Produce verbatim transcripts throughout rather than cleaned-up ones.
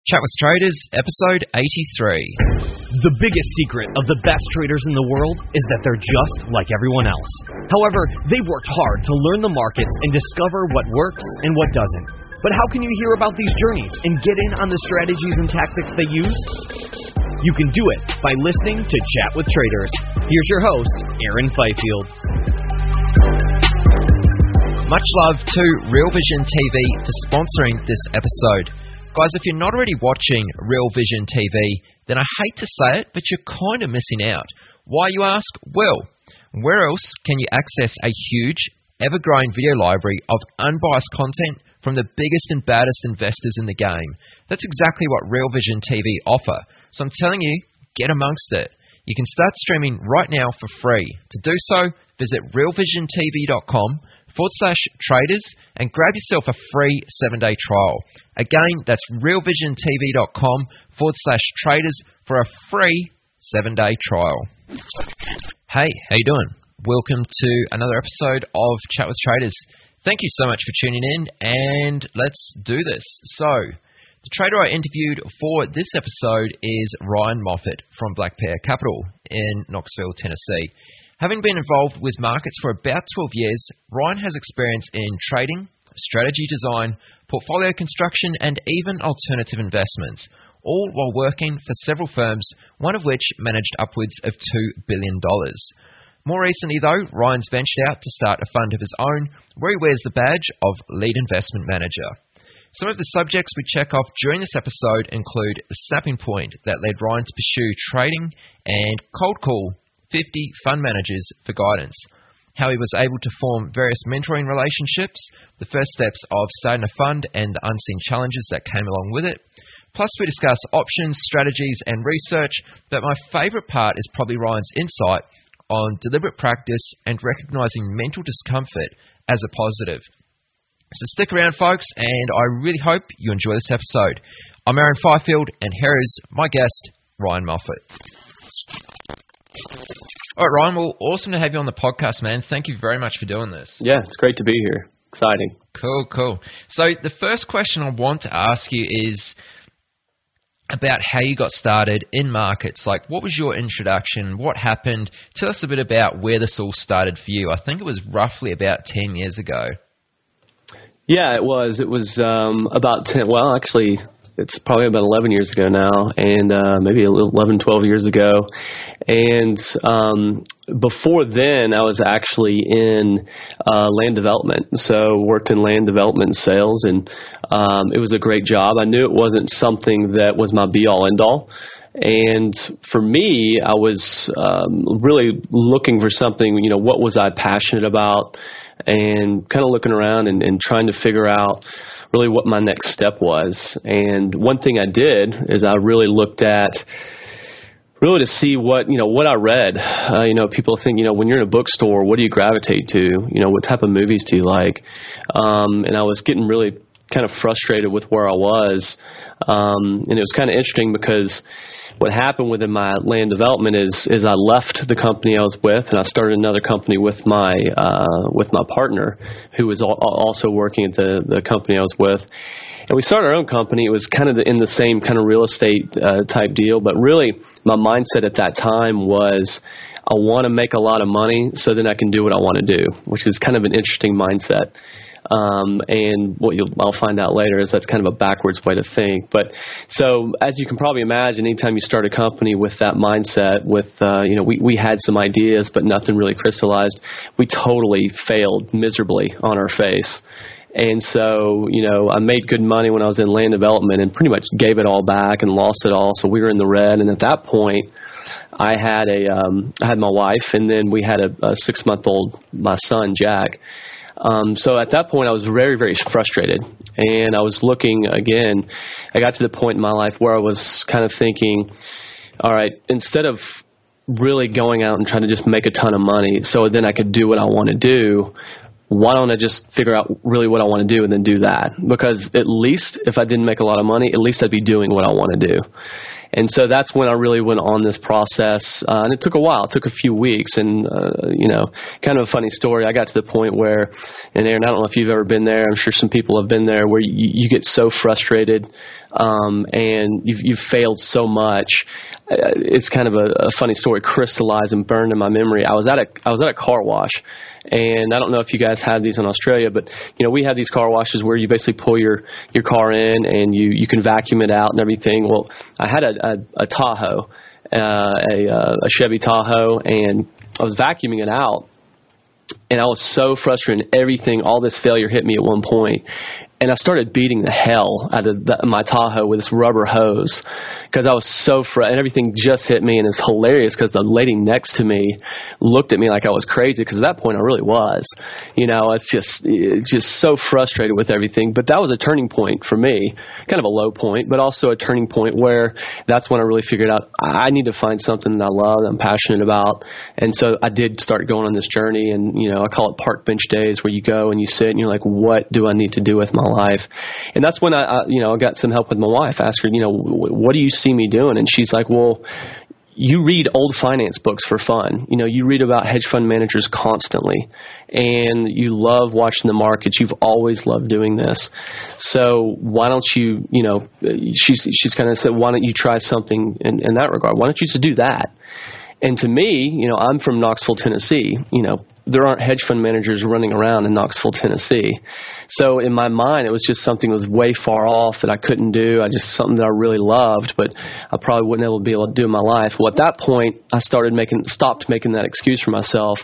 Chat with Traders, episode eighty-three. The biggest secret of the best traders in the world is that they're just like everyone else. However, they've worked hard to learn the markets and discover what works and what doesn't. But how can you hear about these journeys and get in on the strategies and tactics they use? You can do it by listening to Chat with Traders. Here's your host, Aaron Fifield. Much love to Real Vision T V for sponsoring this episode. Guys, if you're not already watching Real Vision T V, then I hate to say it, but you're kind of missing out. Why, you ask? Well, where else can you access a huge, ever-growing video library of unbiased content from the biggest and baddest investors in the game? That's exactly what Real Vision T V offer. So I'm telling you, get amongst it. You can start streaming right now for free. To do so, visit realvisiontv.com forward slash traders and grab yourself a free seven-day trial. Again, that's realvisiontv.com forward slash traders for a free seven-day trial. Hey, how you doing? Welcome to another episode of Chat with Traders. Thank you so much for tuning in, and let's do this. So, the trader I interviewed for this episode is Ryan Moffat from Black Pear Capital in Knoxville, Tennessee. Having been involved with markets for about twelve years, Ryan has experience in trading, strategy design, portfolio construction, and even alternative investments, all while working for several firms, one of which managed upwards of two billion dollars. More recently, though, Ryan's ventured out to start a fund of his own, where he wears the badge of Lead Investment Manager. Some of the subjects we check off during this episode include the snapping point that led Ryan to pursue trading and cold call fifty fund managers for guidance, how he was able to form various mentoring relationships, the first steps of starting a fund and the unseen challenges that came along with it. Plus we discuss options, strategies and research, but my favourite part is probably Ryan's insight on deliberate practice and recognising mental discomfort as a positive. So stick around, folks, and I really hope you enjoy this episode. I'm Aaron Fifield, and here is my guest, Ryan Moffat. All right, Ryan, well, awesome to have you on the podcast, man. Thank you very much for doing this. Yeah, it's great to be here. Exciting. Cool, cool. So the first question I want to ask you is about how you got started in markets. Like, what was your introduction? What happened? Tell us a bit about where this all started for you. I think it was roughly about ten years ago. Yeah, it was. It was um, about ten, well, actually, it's probably about eleven years ago now, and uh, maybe eleven, twelve years ago. And um, before then, I was actually in uh, land development. So worked in land development and sales, and um, it was a great job. I knew it wasn't something that was my be-all, end-all. And for me, I was um, really looking for something, you know, what was I passionate about, and kind of looking around and, and trying to figure out really what my next step was. And one thing I did is I really looked at really to see what, you know, what I read. Uh, you know, people think, you know, when you're in a bookstore, what do you gravitate to? You know, what type of movies do you like? Um, and I was getting really kind of frustrated with where I was. Um, and it was kind of interesting because what happened within my land development is is I left the company I was with, and I started another company with my uh, with my partner, who was al- also working at the, the company I was with. And we started our own company. It was kind of the, in the same kind of real estate uh, type deal, but really my mindset at that time was I want to make a lot of money so then I can do what I want to do, which is kind of an interesting mindset. Um, and what you'll, I'll find out later is that's kind of a backwards way to think. But so as you can probably imagine, anytime you start a company with that mindset, with, uh, you know, we, we had some ideas, but nothing really crystallized. We totally failed miserably on our face. And so, you know, I made good money when I was in land development and pretty much gave it all back and lost it all. So we were in the red. And at that point, I had a, um, I had my wife, and then we had a, a six month old, my son, Jack. Um, so at that point, I was very, very frustrated, and I was looking again. I got to the point in my life where I was kind of thinking, all right, instead of really going out and trying to just make a ton of money so then I could do what I want to do, why don't I just figure out really what I want to do and then do that? Because at least if I didn't make a lot of money, at least I'd be doing what I want to do. And so that's when I really went on this process, uh, and it took a while. It took a few weeks, and, uh, you know, kind of a funny story. I got to the point where, and Aaron, I don't know if you've ever been there. I'm sure some people have been there, where you, you get so frustrated um, and you've, you've failed so much. Uh, it's kind of a, a funny story, crystallized and burned in my memory. I was at a I was at a car wash, and I don't know if you guys have these in Australia, but you know we have these car washes where you basically pull your, your car in and you, you can vacuum it out and everything. Well, I had a, a, a Tahoe, uh, a, a Chevy Tahoe, and I was vacuuming it out, and I was so frustrated. Everything, all this failure hit me at one point. And I started beating the hell out of the, my Tahoe with this rubber hose because I was so fr- and everything just hit me, and it's hilarious because the lady next to me looked at me like I was crazy because at that point I really was. You know, it's just it's just so frustrated with everything. But that was a turning point for me, kind of a low point, but also a turning point where that's when I really figured out I need to find something that I love, that I'm passionate about. And so I did start going on this journey, and, you know, I call it park bench days, where you go and you sit and you're like, what do I need to do with my life? And that's when I, I you know, I got some help with my wife. I asked her, you know, what do you see me doing? And she's like, well, you read old finance books for fun. You know, you read about hedge fund managers constantly, and you love watching the markets. You've always loved doing this. So why don't you, you know, she's, she's kind of said, why don't you try something in, in that regard? Why don't you just do that? And to me, you know, I'm from Knoxville, Tennessee. You know, there aren't hedge fund managers running around in Knoxville, Tennessee. So in my mind, it was just something that was way far off that I couldn't do. I just something that I really loved, but I probably wouldn't be able to do in my life. Well, at that point, I started making, stopped making that excuse for myself.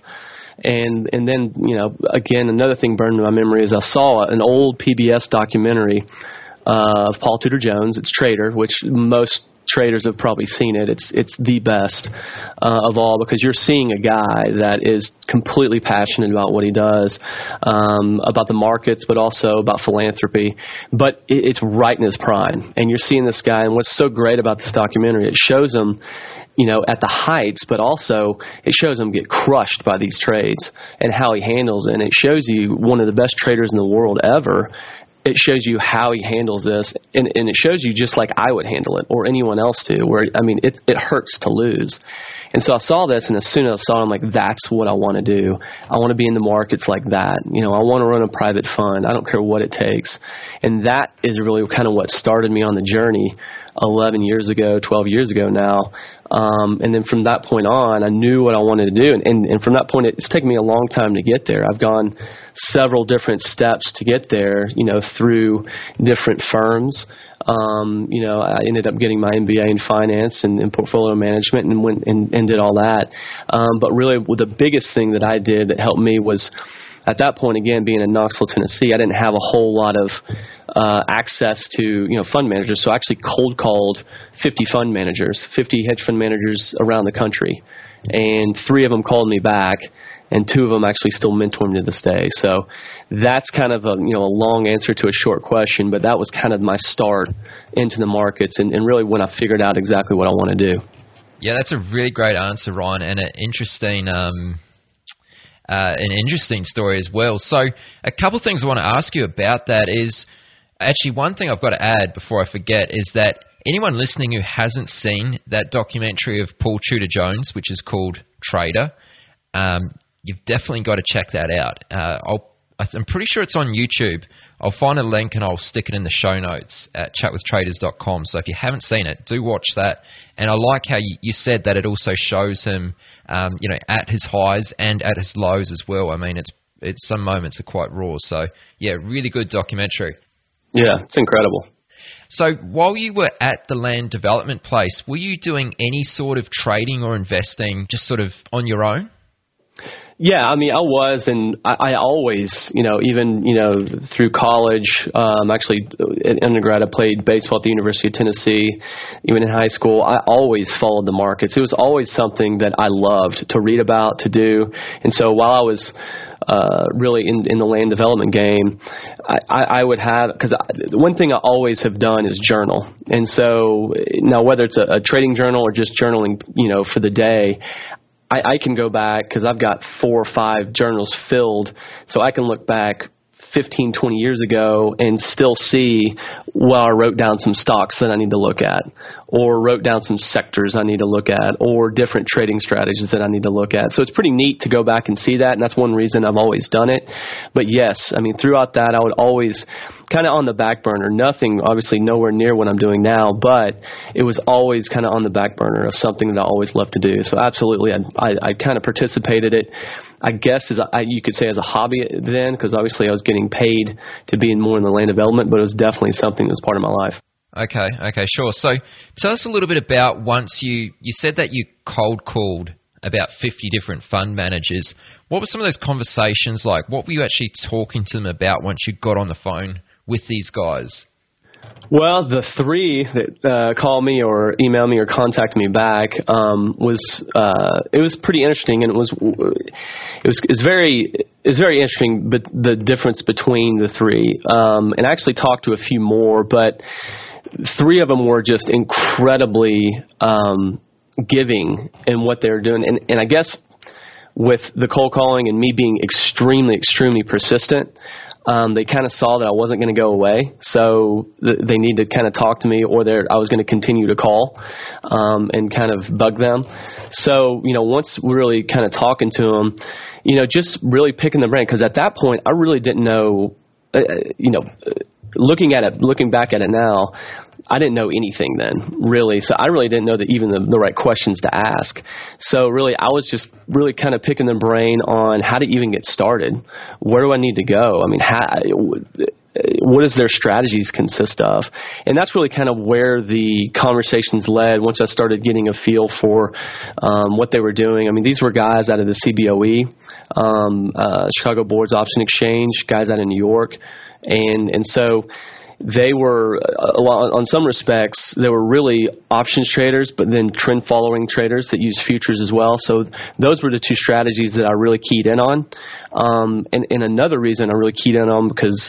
And and then, you know, again, another thing burned in my memory is I saw an old P B S documentary uh, of Paul Tudor Jones. It's Trader, which most traders have probably seen it. It's it's the best uh, of all, because you're seeing a guy that is completely passionate about what he does, um, about the markets, but also about philanthropy. But it, it's right in his prime, and you're seeing this guy. And what's so great about this documentary, it shows him, you know, at the heights, but also it shows him get crushed by these trades and how he handles it. And it shows you one of the best traders in the world ever. It shows you how he handles this, and, and it shows you just like I would handle it, or anyone else do, where, I mean, it, it hurts to lose. And so I saw this, and as soon as I saw it, I'm like, that's what I want to do. I want to be in the markets like that. You know, I want to run a private fund. I don't care what it takes. And that is really kind of what started me on the journey eleven years ago, twelve years ago now. Um, and then from that point on, I knew what I wanted to do. And, and, and from that point, it's taken me a long time to get there. I've gone several different steps to get there, you know, through different firms. Um, you know, I ended up getting my M B A in finance and, and portfolio management, and went and, and did all that. Um, but really, the biggest thing that I did that helped me was, at that point, again, being in Knoxville, Tennessee, I didn't have a whole lot of uh, access to, you know, fund managers. So I actually cold called fifty fund managers, fifty hedge fund managers around the country, and three of them called me back, and two of them actually still mentor me to this day. So that's kind of a, you know, a long answer to a short question, but that was kind of my start into the markets, and, and really when I figured out exactly what I want to do. Yeah, that's a really great answer, Ryan, and an interesting, um, uh, an interesting story as well. So a couple things I want to ask you about that is, actually one thing I've got to add before I forget is that anyone listening who hasn't seen that documentary of Paul Tudor Jones, which is called Trader, um, you've definitely got to check that out. Uh, I'll, I'm pretty sure it's on YouTube. I'll find a link and I'll stick it in the show notes at chat with traders dot com. So if you haven't seen it, do watch that. And I like how you, you said that it also shows him, um, you know, at his highs and at his lows as well. I mean, it's it's some moments are quite raw. So yeah, really good documentary. Yeah, it's incredible. So while you were at the land development place, were you doing any sort of trading or investing just sort of on your own? Yeah, I mean, I was, and I, I always, you know, even, you know, through college, um, actually in undergrad, I played baseball at the University of Tennessee. Even in high school, I always followed the markets. It was always something that I loved to read about, to do. And so while I was uh, really in, in the land development game, I, I, I would have, because the one thing I always have done is journal. And so now whether it's a, a trading journal or just journaling, you know, for the day, I, I can go back, because I've got four or five journals filled, so I can look back fifteen, twenty years ago and still see, well, I wrote down some stocks that I need to look at, or wrote down some sectors I need to look at, or different trading strategies that I need to look at. So it's pretty neat to go back and see that, and that's one reason I've always done it. But yes, I mean, throughout that, I would always kind of on the back burner. Nothing, obviously nowhere near what I'm doing now, but it was always kind of on the back burner of something that I always loved to do. So absolutely, I, I, I kind of participated it, I guess, as a, you could say as a hobby then, because obviously I was getting paid to be in more in the land development, but it was definitely something that was part of my life. Okay, okay, sure. So tell us a little bit about once you, you said that you cold called about fifty different fund managers. What were some of those conversations like? What were you actually talking to them about once you got on the phone with these guys? Well, the three that uh, call me or email me or contact me back um, was uh, it was pretty interesting, and it was it was it's very it's very interesting. But the difference between the three, um, and I actually talked to a few more, but three of them were just incredibly um, giving in what they were doing, and and I guess with the cold calling and me being extremely extremely persistent. Um, they kind of saw that I wasn't going to go away, so th- they need to kind of talk to me, or I was going to continue to call um, and kind of bug them. So, you know, once we really kind of talking to them, you know, just really picking the brain, because at that point I really didn't know, uh, you know, looking at it, looking back at it now, I didn't know anything then, really. So I really didn't know that even the, the right questions to ask. So really, I was just really kind of picking their brain on how to even get started. Where do I need to go? I mean, how, what does their strategies consist of? And that's really kind of where the conversations led once I started getting a feel for um, what they were doing. I mean, these were guys out of the C B O E, um, uh, Chicago Boards Option Exchange, guys out of New York. And, and so they were, uh, on some respects, they were really options traders, but then trend following traders that use futures as well. So those were the two strategies that I really keyed in on. Um, and, and another reason I really keyed in on, because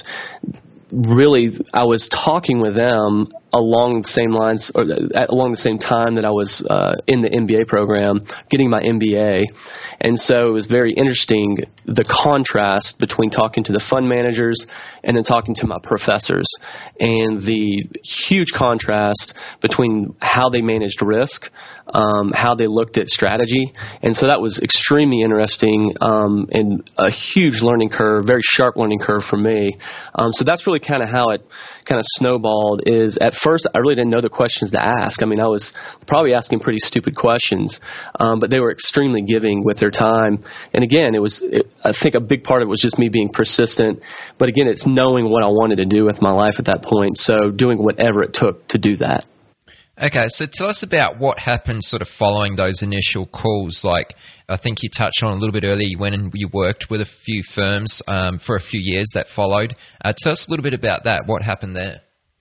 really I was talking with them along the same lines, or at, along the same time that I was uh, in the M B A program, getting my M B A. And so it was very interesting, the contrast between talking to the fund managers and then talking to my professors, and the huge contrast between how they managed risk, um, how they looked at strategy. And so that was extremely interesting, um, and a huge learning curve, very sharp learning curve for me. Um, so that's really kind of how it kind of snowballed. Is at first I really didn't know the questions to ask. I mean, I was probably asking pretty stupid questions, um, but they were extremely giving with their time. And again, it was, it, I think a big part of it was just me being persistent. But again, it's knowing what I wanted to do with my life at that point. So doing whatever it took to do that. Okay, so tell us about what happened sort of following those initial calls. Like, I think you touched on a little bit earlier, you went and you worked with a few firms um, for a few years that followed. Uh, tell us a little bit about that. What happened there?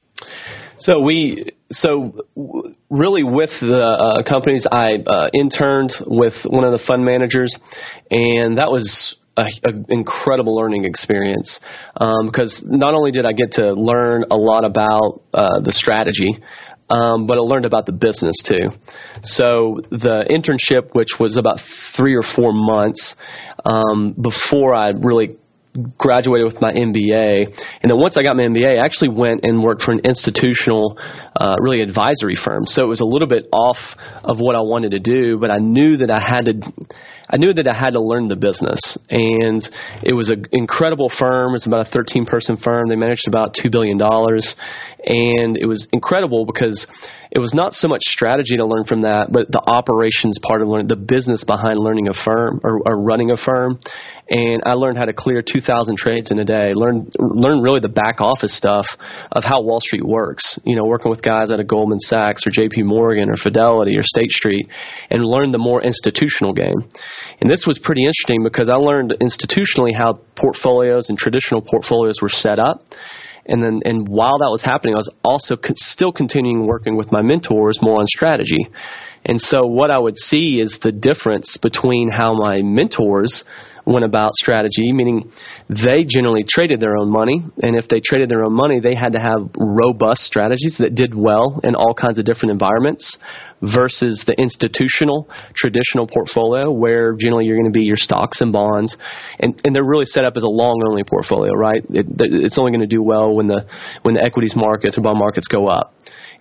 So we, so really with the uh, companies, I uh, interned with one of the fund managers, and that was an incredible learning experience, um, because not only did I get to learn a lot about uh, the strategy, Um, but I learned about the business too. So the internship, which was about three or four months um, before I really graduated with my M B A, and then once I got my M B A, I actually went and worked for an institutional, uh, really advisory firm. So it was a little bit off of what I wanted to do, but I knew that I had to. I knew that I had to learn the business, and it was an incredible firm. It was about a thirteen person firm. They managed about two billion dollars, and it was incredible because it was not so much strategy to learn from that, but the operations part of learning, the business behind learning a firm or, or running a firm. And I learned how to clear two thousand trades in a day, learn, learn really the back office stuff of how Wall Street works, you know, working with guys out of Goldman Sachs or J P Morgan or Fidelity or State Street, and learn the more institutional game. And this was pretty interesting because I learned institutionally how portfolios and traditional portfolios were set up. And then, and while that was happening, I was also con- still continuing working with my mentors more on strategy. And so what I would see is the difference between how my mentors went about strategy, meaning they generally traded their own money. And if they traded their own money, they had to have robust strategies that did well in all kinds of different environments, versus the institutional, traditional portfolio, where generally you're going to be your stocks and bonds. And, and they're really set up as a long-only portfolio, right? It, it's only going to do well when the when the equities markets or bond markets go up.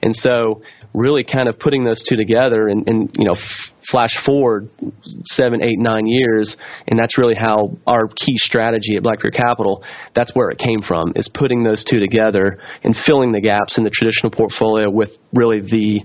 And so really kind of putting those two together and, and you know, f- flash forward seven, eight, nine years, and that's really how our key strategy at Blackbeard Capital, that's where it came from, is putting those two together and filling the gaps in the traditional portfolio with really the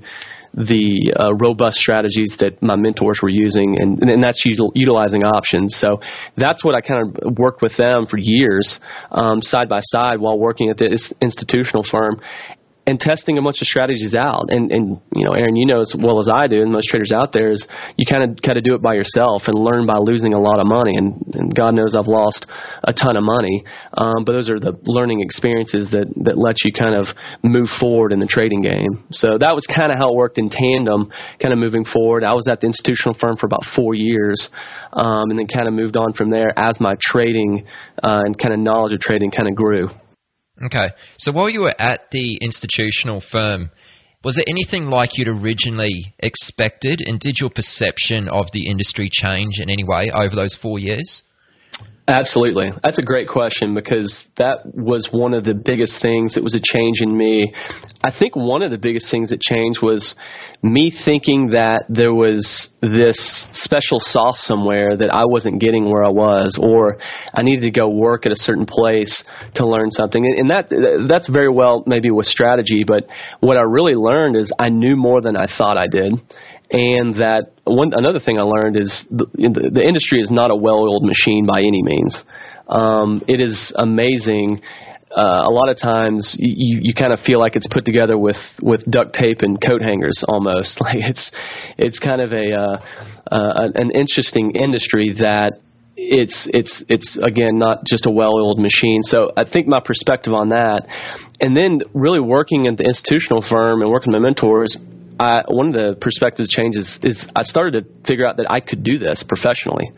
the uh, robust strategies that my mentors were using, and, and that's util- utilizing options. So that's what I kind of worked with them for years, um, side by side while working at this institutional firm, and testing a bunch of strategies out. And, and, you know, Aaron, you know as well as I do, and most traders out there, is you kind of kind of do it by yourself and learn by losing a lot of money. And, and God knows I've lost a ton of money. Um, but those are the learning experiences that, that let you kind of move forward in the trading game. So that was kind of how it worked in tandem, kind of moving forward. I was at the institutional firm for about four years, um, and then kind of moved on from there as my trading uh, and kind of knowledge of trading kind of grew. Okay. So while you were at the institutional firm, was it anything like you'd originally expected, and did your perception of the industry change in any way over those four years? Absolutely. That's a great question, because that was one of the biggest things that was a change in me. I think one of the biggest things that changed was me thinking that there was this special sauce somewhere that I wasn't getting where I was, or I needed to go work at a certain place to learn something. And that that's very well maybe with strategy, but what I really learned is I knew more than I thought I did. And that one another thing I learned is the, the industry is not a well-oiled machine by any means. Um, it is amazing. Uh, a lot of times you, you kind of feel like it's put together with, with duct tape and coat hangers almost. Like it's it's kind of a uh, uh, an interesting industry that it's it's it's again not just a well-oiled machine. So I think my perspective on that, and then really working at the institutional firm and working with my mentors, I, one of the perspective changes is I started to figure out that I could do this professionally.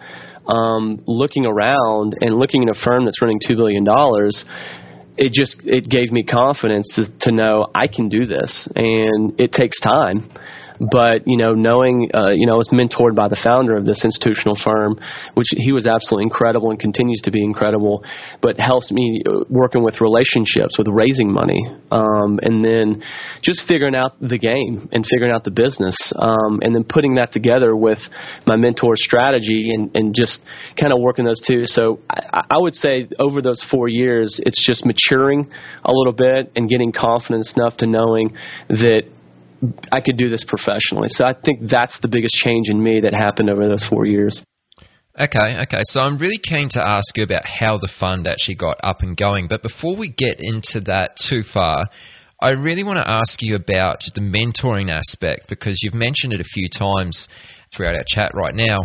Um, looking around and looking at a firm that's running two billion dollars, it just it gave me confidence to, to know I can do this, and it takes time. But, you know, knowing, uh, you know, I was mentored by the founder of this institutional firm, which he was absolutely incredible and continues to be incredible, but helps me working with relationships, with raising money, um, and then just figuring out the game and figuring out the business, um, and then putting that together with my mentor's strategy and, and just kind of working those two. So I, I would say over those four years, it's just maturing a little bit and getting confidence enough to knowing that I could do this professionally. So I think that's the biggest change in me that happened over those four years. Okay, okay. So I'm really keen to ask you about how the fund actually got up and going. But before we get into that too far, I really want to ask you about the mentoring aspect, because you've mentioned it a few times throughout our chat right now.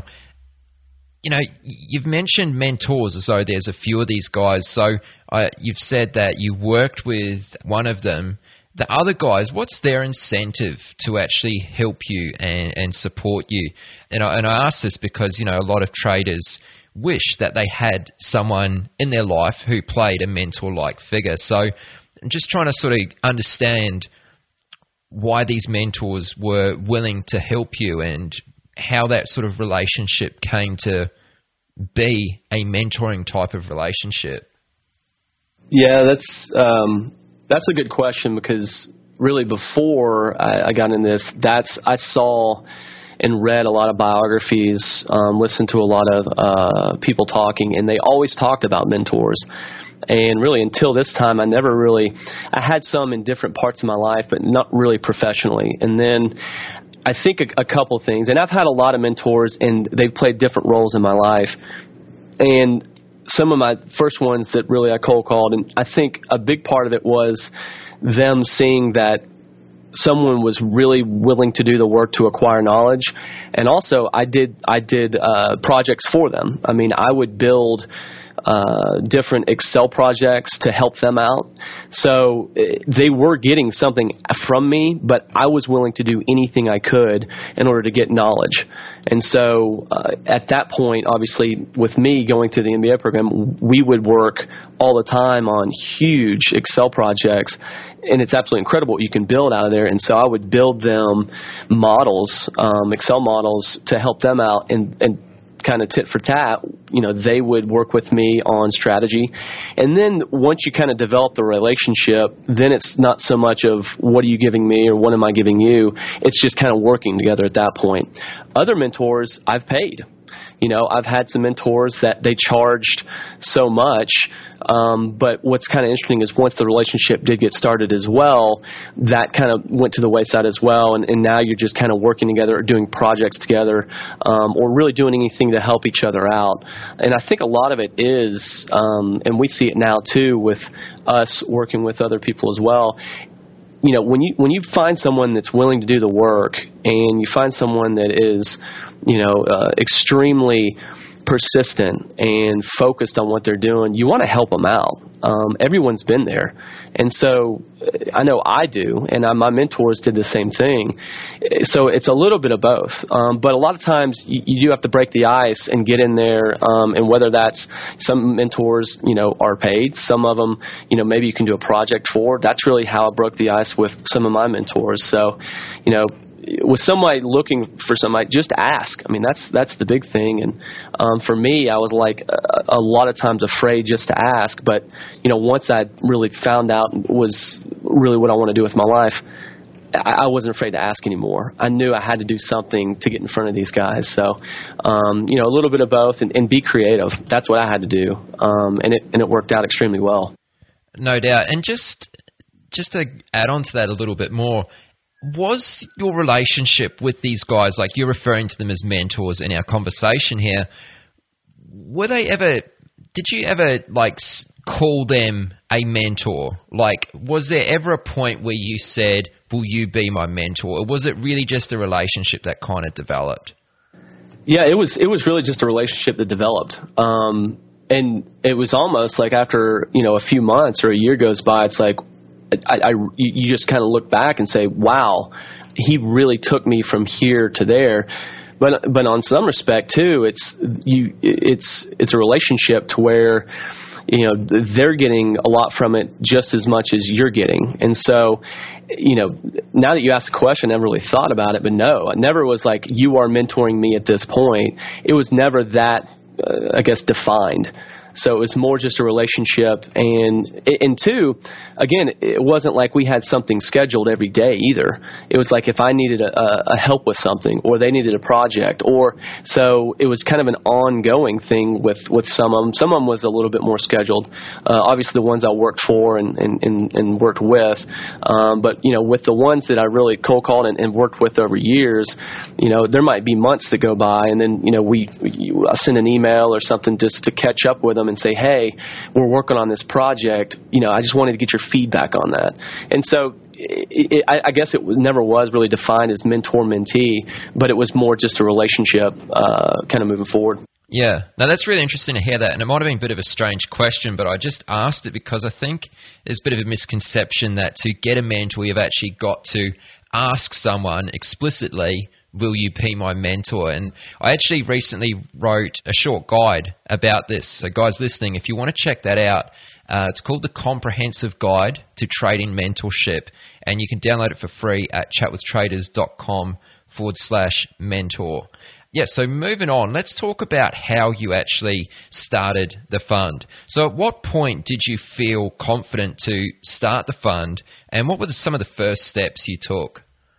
You know, you've mentioned mentors as though there's a few of these guys. So uh, you've said that you worked with one of them. The other guys, what's their incentive to actually help you and, and support you? And I, and I ask this because, you know, a lot of traders wish that they had someone in their life who played a mentor-like figure. So I'm just trying to sort of understand why these mentors were willing to help you and how that sort of relationship came to be a mentoring type of relationship. Yeah, that's... Um That's a good question, because really before I, I got in this, that's I saw and read a lot of biographies, um, listened to a lot of uh, people talking, and they always talked about mentors. And really until this time, I never really, I had some in different parts of my life, but not really professionally. And then I think a, a couple things, and I've had a lot of mentors, and they've played different roles in my life. And some of my first ones that really I cold called, and I think a big part of it was them seeing that someone was really willing to do the work to acquire knowledge. And also I did, I did uh, projects for them. I mean, I would build uh, different Excel projects to help them out. So they were getting something from me, but I was willing to do anything I could in order to get knowledge. And so uh, at that point, obviously, with me going through the M B A program, we would work all the time on huge Excel projects, and it's absolutely incredible what you can build out of there. And so I would build them models, um, Excel models, to help them out and, and kind of tit for tat. You know, they would work with me on strategy. And then once you kind of develop the relationship, then it's not so much of what are you giving me or what am I giving you? It's just kind of working together at that point. Other mentors I've paid. You know, I've had some mentors that they charged so much, um, but what's kind of interesting is once the relationship did get started as well, that kind of went to the wayside as well, and, and now you're just kind of working together or doing projects together, um, or really doing anything to help each other out. And I think a lot of it is, um, and we see it now too with us working with other people as well, you know, when you when you find someone that's willing to do the work and you find someone that is, you know, uh, extremely persistent and focused on what they're doing, you want to help them out. Um, everyone's been there. And so I know I do, and I, my mentors did the same thing. So it's a little bit of both. Um, but a lot of times you, you do have to break the ice and get in there, um, and whether that's some mentors, you know, are paid. Some of them, you know, maybe you can do a project for. That's really how I broke the ice with some of my mentors. So, you know, with somebody looking for somebody, just ask. I mean, that's that's the big thing. And um, for me, I was like a, a lot of times afraid just to ask. But, you know, once I really found out was really what I want to do with my life, I, I wasn't afraid to ask anymore. I knew I had to do something to get in front of these guys. So, um, you know, a little bit of both and, and be creative. That's what I had to do. Um, and it and it worked out extremely well. No doubt. And just just to add on to that a little bit more, was your relationship with these guys, like you're referring to them as mentors in our conversation here, were they ever, did you ever like call them a mentor? Like, was there ever a point where you said, will you be my mentor? Or was it really just a relationship that kind of developed? Yeah, it was, it was really just a relationship that developed. Um, and it was almost like after, you know, a few months or a year goes by, it's like, I, I, you just kind of look back and say, wow, he really took me from here to there. But but on some respect too, it's you it's it's a relationship to where, you know, they're getting a lot from it just as much as you're getting. And so, you know, now that you asked the question, I never really thought about it, but no, it never was like you are mentoring me at this point. It was never that, uh, I guess, defined. So it was more just a relationship. And, and two, again, it wasn't like we had something scheduled every day either. It was like if I needed a, a help with something or they needed a project, or so it was kind of an ongoing thing with, with some of them. Some of them was a little bit more scheduled. Uh, obviously the ones I worked for and, and, and, and worked with. Um, but, you know, with the ones that I really cold called and, and worked with over years, you know, there might be months that go by and then, you know, we, we I send an email or something just to catch up with them and say, hey, we're working on this project. You know, I just wanted to get your feedback on that. And so it, it, I, I guess it was, never was really defined as mentor-mentee, but it was more just a relationship uh, kind of moving forward. Yeah. Now, that's really interesting to hear that. And it might have been a bit of a strange question, but I just asked it because I think there's a bit of a misconception that to get a mentor, you've actually got to ask someone explicitly, will you be my mentor? And I actually recently wrote a short guide about this. So guys listening, if you want to check that out, uh, it's called The Comprehensive Guide to Trading Mentorship. And you can download it for free at chatwithtraders.com forward slash mentor. Yeah, so moving on, let's talk about how you actually started the fund. So at what point did you feel confident to start the fund, and what were the, some of the first steps you took?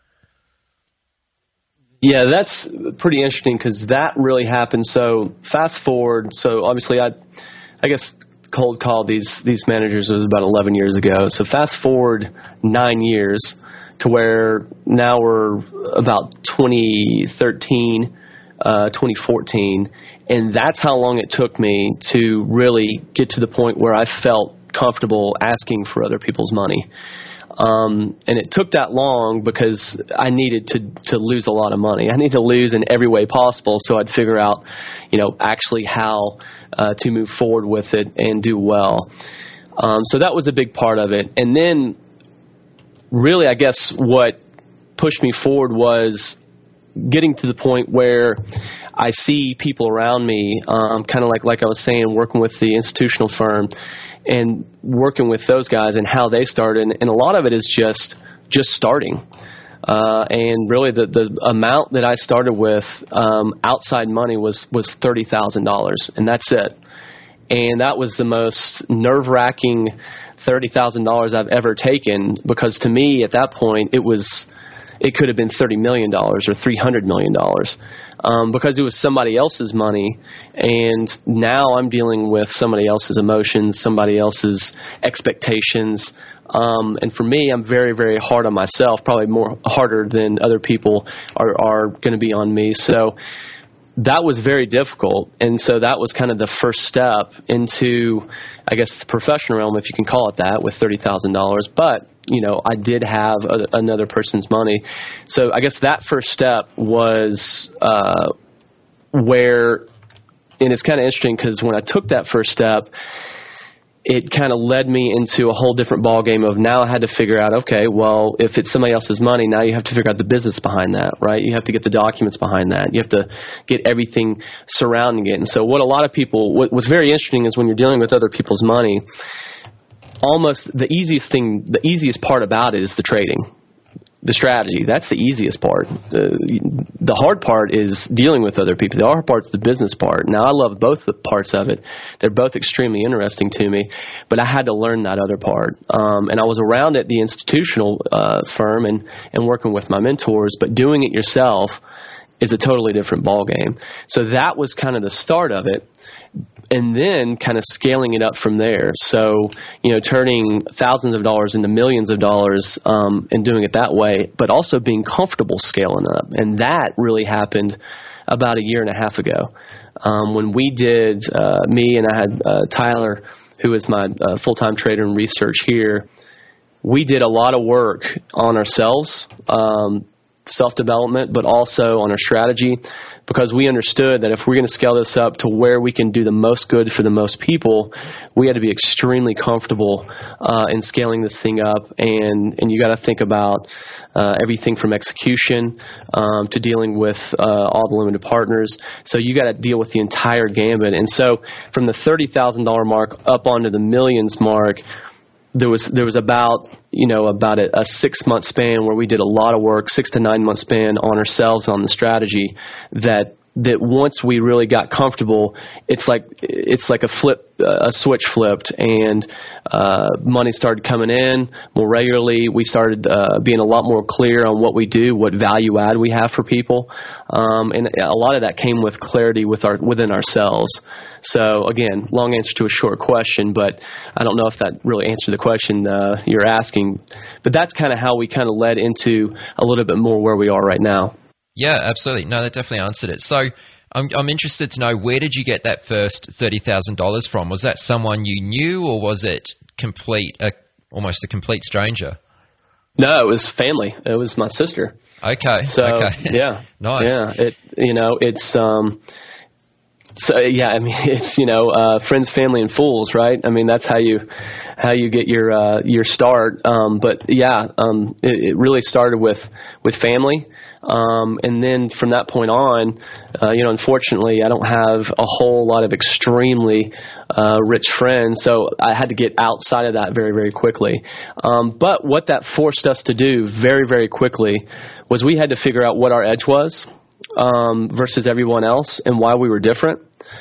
Yeah, that's pretty interesting because that really happened. So fast forward, so obviously I I guess cold called these these managers was about eleven years ago. So fast forward nine years to where now we're about twenty thirteen, uh, twenty fourteen, and that's how long it took me to really get to the point where I felt comfortable asking for other people's money. Um, and it took that long because I needed to, to lose a lot of money. I need to lose in every way possible so I'd figure out, you know, actually how uh, to move forward with it and do well. Um, so that was a big part of it. And then really, I guess what pushed me forward was getting to the point where I see people around me, um, kind of like, like I was saying, working with the institutional firm, and working with those guys and how they started. And, and a lot of it is just just starting. Uh, and really the, the amount that I started with um, outside money was, was thirty thousand dollars, and that's it. And that was the most nerve-wracking thirty thousand dollars I've ever taken, because to me at that point it was it could have been thirty million dollars or three hundred million dollars, um, because it was somebody else's money, and now I'm dealing with somebody else's emotions, somebody else's expectations. Um, and for me, I'm very, very hard on myself, probably more harder than other people are, are going to be on me. So that was very difficult. And so that was kind of the first step into, I guess, the professional realm, if you can call it that, with thirty thousand dollars. But, you know, I did have a, another person's money. So I guess that first step was uh, where, and it's kind of interesting because when I took that first step, it kind of led me into a whole different ballgame of now I had to figure out, okay, well, if it's somebody else's money, now you have to figure out the business behind that, right? You have to get the documents behind that. You have to get everything surrounding it. And so what a lot of people, what was very interesting is when you're dealing with other people's money, almost the easiest thing, the easiest part about it is the trading. The strategy, that's the easiest part. The, the hard part is dealing with other people. The hard part is the business part. Now, I love both the parts of it. They're both extremely interesting to me, but I had to learn that other part. Um, and I was around at the institutional uh, firm and, and working with my mentors, but doing it yourself is a totally different ballgame. So that was kind of the start of it. And then kind of scaling it up from there. So, you know, turning thousands of dollars into millions of dollars um, and doing it that way, but also being comfortable scaling up. And that really happened about a year and a half ago um, when we did, uh, me and I had uh, Tyler, who is my uh, full-time trader in research here. We did a lot of work on ourselves, um, self-development, but also on our strategy, because we understood that if we're going to scale this up to where we can do the most good for the most people, we had to be extremely comfortable uh, in scaling this thing up. And, and you got to think about uh, everything from execution um, to dealing with uh, all the limited partners. So you got to deal with the entire gambit. And so from the thirty thousand dollars mark up onto the millions mark, There was there was about you know about a, a six month span where we did a lot of work, six to nine month span on ourselves on the strategy. That that once we really got comfortable, it's like it's like a flip a switch flipped, and uh, money started coming in more regularly. We started uh, being a lot more clear on what we do, what value add we have for people, um, and a lot of that came with clarity with our within ourselves. So, again, long answer to a short question, but I don't know if that really answered the question uh, you're asking. But that's kind of how we kind of led into a little bit more where we are right now. Yeah, absolutely. No, that definitely answered it. So I'm, I'm interested to know, where did you get that first thirty thousand dollars from? Was that someone you knew, or was it complete, uh, almost a complete stranger? No, it was family. It was my sister. Okay. So, okay. yeah. Nice. Yeah. It, you know, it's... Um, So yeah, I mean, it's, you know, uh, friends, family, and fools, right? I mean, that's how you, how you get your, uh, your start. Um, but yeah, um, it, it really started with, with family. Um, and then from that point on, uh, you know, unfortunately, I don't have a whole lot of extremely, uh, rich friends. So I had to get outside of that very, very quickly. Um, but what that forced us to do very, very quickly was we had to figure out what our edge was. Um, versus everyone else, and why we were different.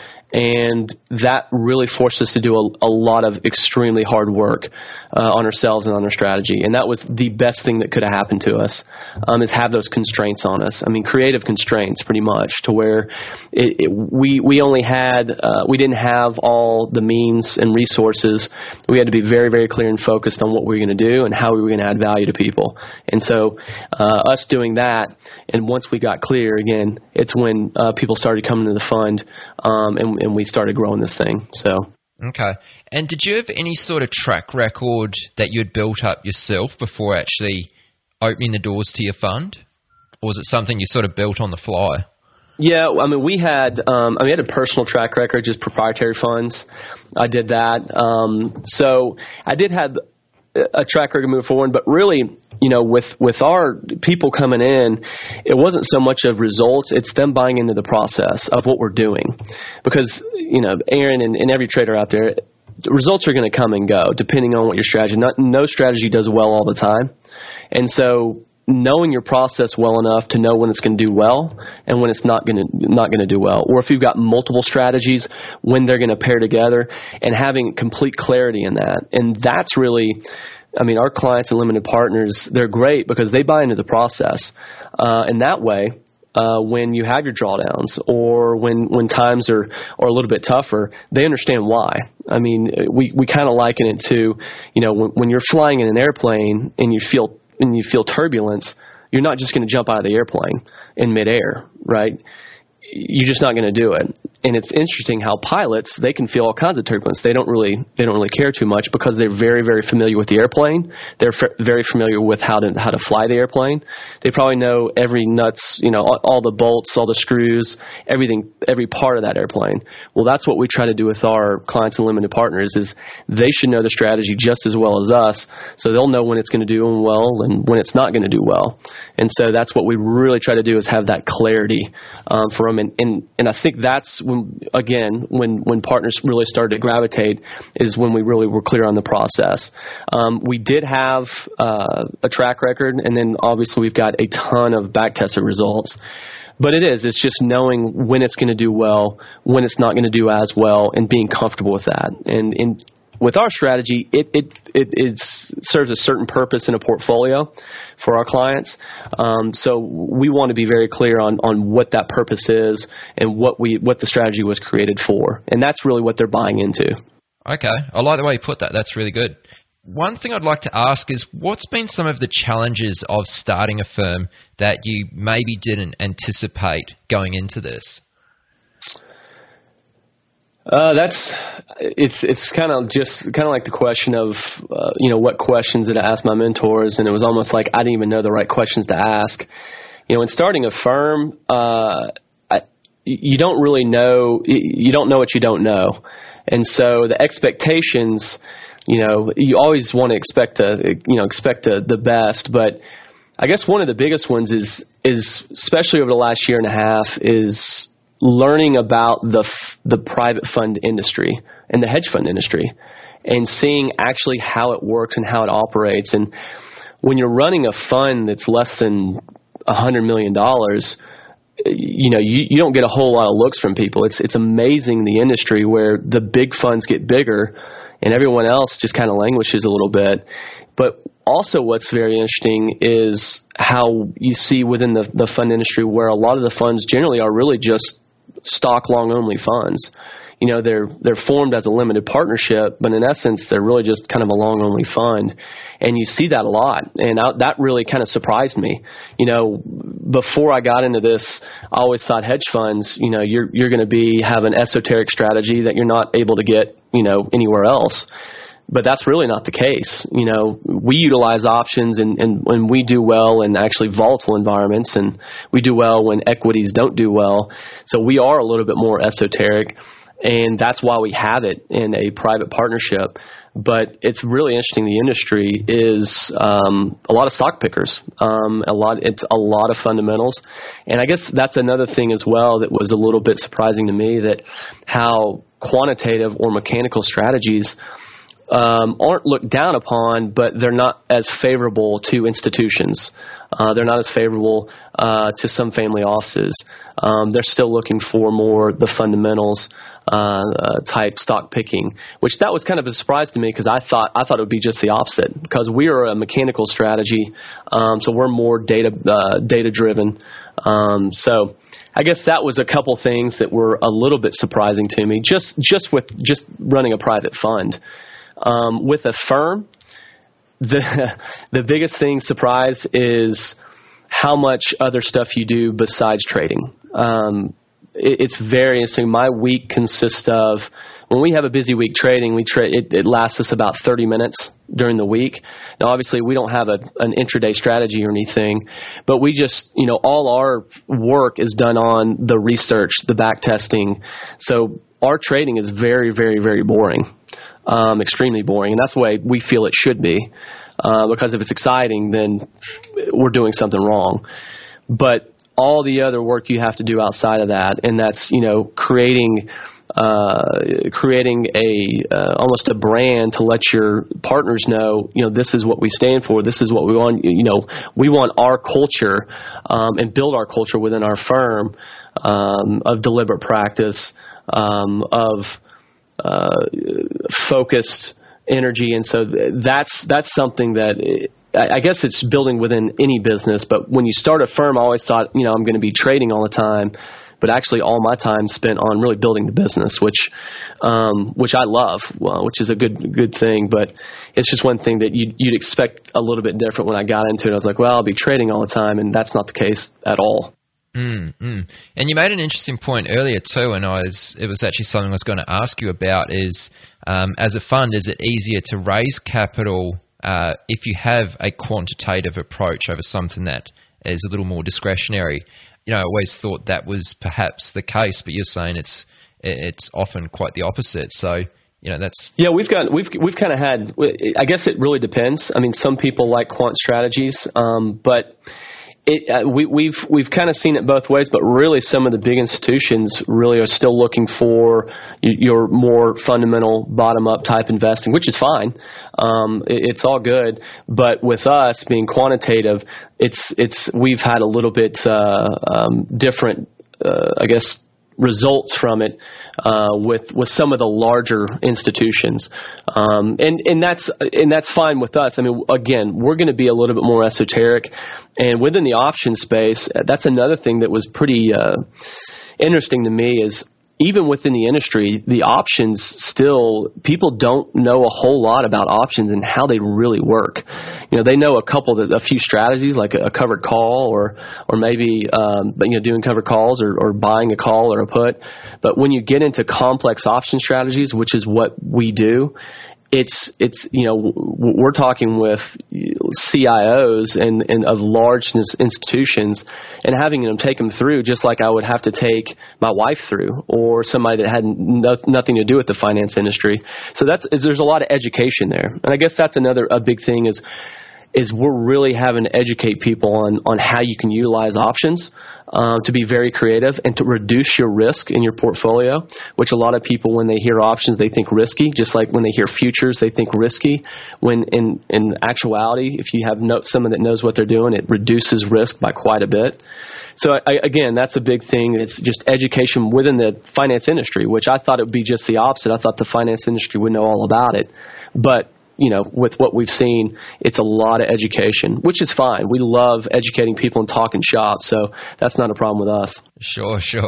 And that really forced us to do a, a lot of extremely hard work uh, on ourselves and on our strategy. And that was the best thing that could have happened to us, um, is have those constraints on us. I mean, creative constraints, pretty much, to where it, it, we we only had, uh, we didn't have all the means and resources. We had to be very, very clear and focused on what we were going to do and how we were going to add value to people. And so uh, us doing that, and once we got clear, again, it's when uh, people started coming to the fund, um, and and we started growing this thing. So okay. And did you have any sort of track record that you had built up yourself before actually opening the doors to your fund, or was it something you sort of built on the fly? Yeah, I mean, we had um, I mean, we had a personal track record, just proprietary funds. I did that. Um, so I did have a track record to move forward, but really, you know, with, with our people coming in, it wasn't so much of results, it's them buying into the process of what we're doing. Because, you know, Aaron and, and every trader out there, the results are going to come and go depending on what your strategy, not, no strategy does well all the time. And so knowing your process well enough to know when it's going to do well and when it's not going to not going to do well, or if you've got multiple strategies, when they're going to pair together, and having complete clarity in that. And that's really, I mean, our clients and limited partners, they're great because they buy into the process. Uh, and that way, uh, when you have your drawdowns or when, when times are, are a little bit tougher, they understand why. I mean, we, we kind of liken it to, you know, when, when you're flying in an airplane and you feel and you feel turbulence, you're not just going to jump out of the airplane in midair, right? You're just not going to do it. And it's interesting how pilots, they can feel all kinds of turbulence. They don't really, they don't really care too much because they're very, very familiar with the airplane. They're f- very familiar with how to how to fly the airplane. They probably know every nuts, you know, all, all the bolts, all the screws, everything, every part of that airplane. Well, that's what we try to do with our clients and limited partners. Is they should know the strategy just as well as us, so they'll know when it's going to do well and when it's not going to do well. And so that's what we really try to do, is have that clarity um, for them. And, and and I think that's when, again, when, when partners really started to gravitate, is when we really were clear on the process. Um, we did have uh, a track record, and then obviously we've got a ton of back-tested results. But it is, it's just knowing when it's going to do well, when it's not going to do as well, and being comfortable with that. And, and with our strategy, it, it, it, it serves a certain purpose in a portfolio for our clients. Um, so we want to be very clear on, on what that purpose is and what we what the strategy was created for. And that's really what they're buying into. Okay. I like the way you put that. That's really good. One thing I'd like to ask is, what's been some of the challenges of starting a firm that you maybe didn't anticipate going into this? Uh, that's it's it's kind of just kind of like the question of uh, you know, what questions did I ask my mentors, and it was almost like I didn't even know the right questions to ask. You know, in starting a firm, uh, I, you don't really know you don't know what you don't know, and so the expectations, you know, you always want to expect the you know expect the, the best, but I guess one of the biggest ones is is especially over the last year and a half is learning about the the private fund industry and the hedge fund industry, and seeing actually how it works and how it operates. And when you're running a fund that's less than a hundred million dollars, you know, you, you don't get a whole lot of looks from people. It's it's amazing, the industry where the big funds get bigger and everyone else just kind of languishes a little bit. But also what's very interesting is how you see within the, the fund industry where a lot of the funds generally are really just stock long only funds. You know, they're they're formed as a limited partnership, but in essence, they're really just kind of a long only fund. And you see that a lot. And I, that really kind of surprised me. You know, before I got into this, I always thought hedge funds, you know, you're you're going to be have an esoteric strategy that you're not able to get, you know, anywhere else. But that's really not the case. You know, we utilize options and, and when we do well in actually volatile environments, and we do well when equities don't do well. So we are a little bit more esoteric, and that's why we have it in a private partnership. But it's really interesting. The industry is um, a lot of stock pickers. Um, a lot. It's a lot of fundamentals, and I guess that's another thing as well that was a little bit surprising to me, that how quantitative or mechanical strategies Um, aren't looked down upon, but they're not as favorable to institutions. Uh, they're not as favorable uh, to some family offices. Um, they're still looking for more the fundamentals uh, uh, type stock picking, which that was kind of a surprise to me, because I thought I thought it would be just the opposite, because we are a mechanical strategy, um, so we're more data uh, data driven. Um, so I guess that was a couple things that were a little bit surprising to me, just just with just running a private fund. Um, with a firm, the the biggest thing surprise is how much other stuff you do besides trading. Um, it, it's very interesting. My week consists of, when we have a busy week trading, we trade. It, it lasts us about thirty minutes during the week. Now, obviously, we don't have a, an intraday strategy or anything, but we just, you know, all our work is done on the research, the back testing. So our trading is very, very, very boring. Um, extremely boring, and that's the way we feel it should be, uh, because if it's exciting, then we're doing something wrong. But all the other work you have to do outside of that, and that's, you know, creating uh, creating a uh, almost a brand to let your partners know, you know, this is what we stand for. This is what we want. You know, we want our culture um, and build our culture within our firm um, of deliberate practice, um, of uh, focused energy, and so that's that's something that I guess it's building within any business. But when you start a firm, I always thought, you know, I'm going to be trading all the time, but actually all my time spent on really building the business, which um, which I love, well, which is a good good thing. But it's just one thing that you'd, you'd expect a little bit different when I got into it. I was like, well, I'll be trading all the time, and that's not the case at all. Mm, mm. And you made an interesting point earlier too, and I was it was actually something I was going to ask you about. Is um, as a fund, is it easier to raise capital uh, if you have a quantitative approach over something that is a little more discretionary? You know, I always thought that was perhaps the case, but you're saying it's it's often quite the opposite. So, you know, that's yeah. We've got we've we've kind of had. I guess it really depends. I mean, some people like quant strategies, um, but. It, uh, we, we've we've kind of seen it both ways, but really some of the big institutions really are still looking for your more fundamental bottom-up type investing, which is fine. Um, it, it's all good, but with us being quantitative, it's it's we've had a little bit uh, um, different, uh, I guess, results from it uh, with with some of the larger institutions, um, and and that's and that's fine with us. I mean, again, we're going to be a little bit more esoteric, and within the option space, that's another thing that was pretty uh, interesting to me is. Even within the industry, the options still, people don't know a whole lot about options and how they really work. You know, they know a couple, of, a few strategies like a, a covered call or, or maybe, um, you know, doing covered calls or, or buying a call or a put. But when you get into complex option strategies, which is what we do, It's it's you know we're talking with C I Os and, and of large institutions and having them take them through just like I would have to take my wife through or somebody that had no, nothing to do with the finance industry. So that's there's a lot of education there, and I guess that's another a big thing is is we're really having to educate people on on how you can utilize options. Um, to be very creative and to reduce your risk in your portfolio, which a lot of people, when they hear options, they think risky, just like when they hear futures, they think risky, when in, in actuality, if you have no, someone that knows what they're doing, it reduces risk by quite a bit. So, I, again, that's a big thing. It's just education within the finance industry, which I thought it would be just the opposite. I thought the finance industry would know all about it. But you know, with what we've seen, it's a lot of education, which is fine. We love educating people and talking shop, so that's not a problem with us. Sure, sure.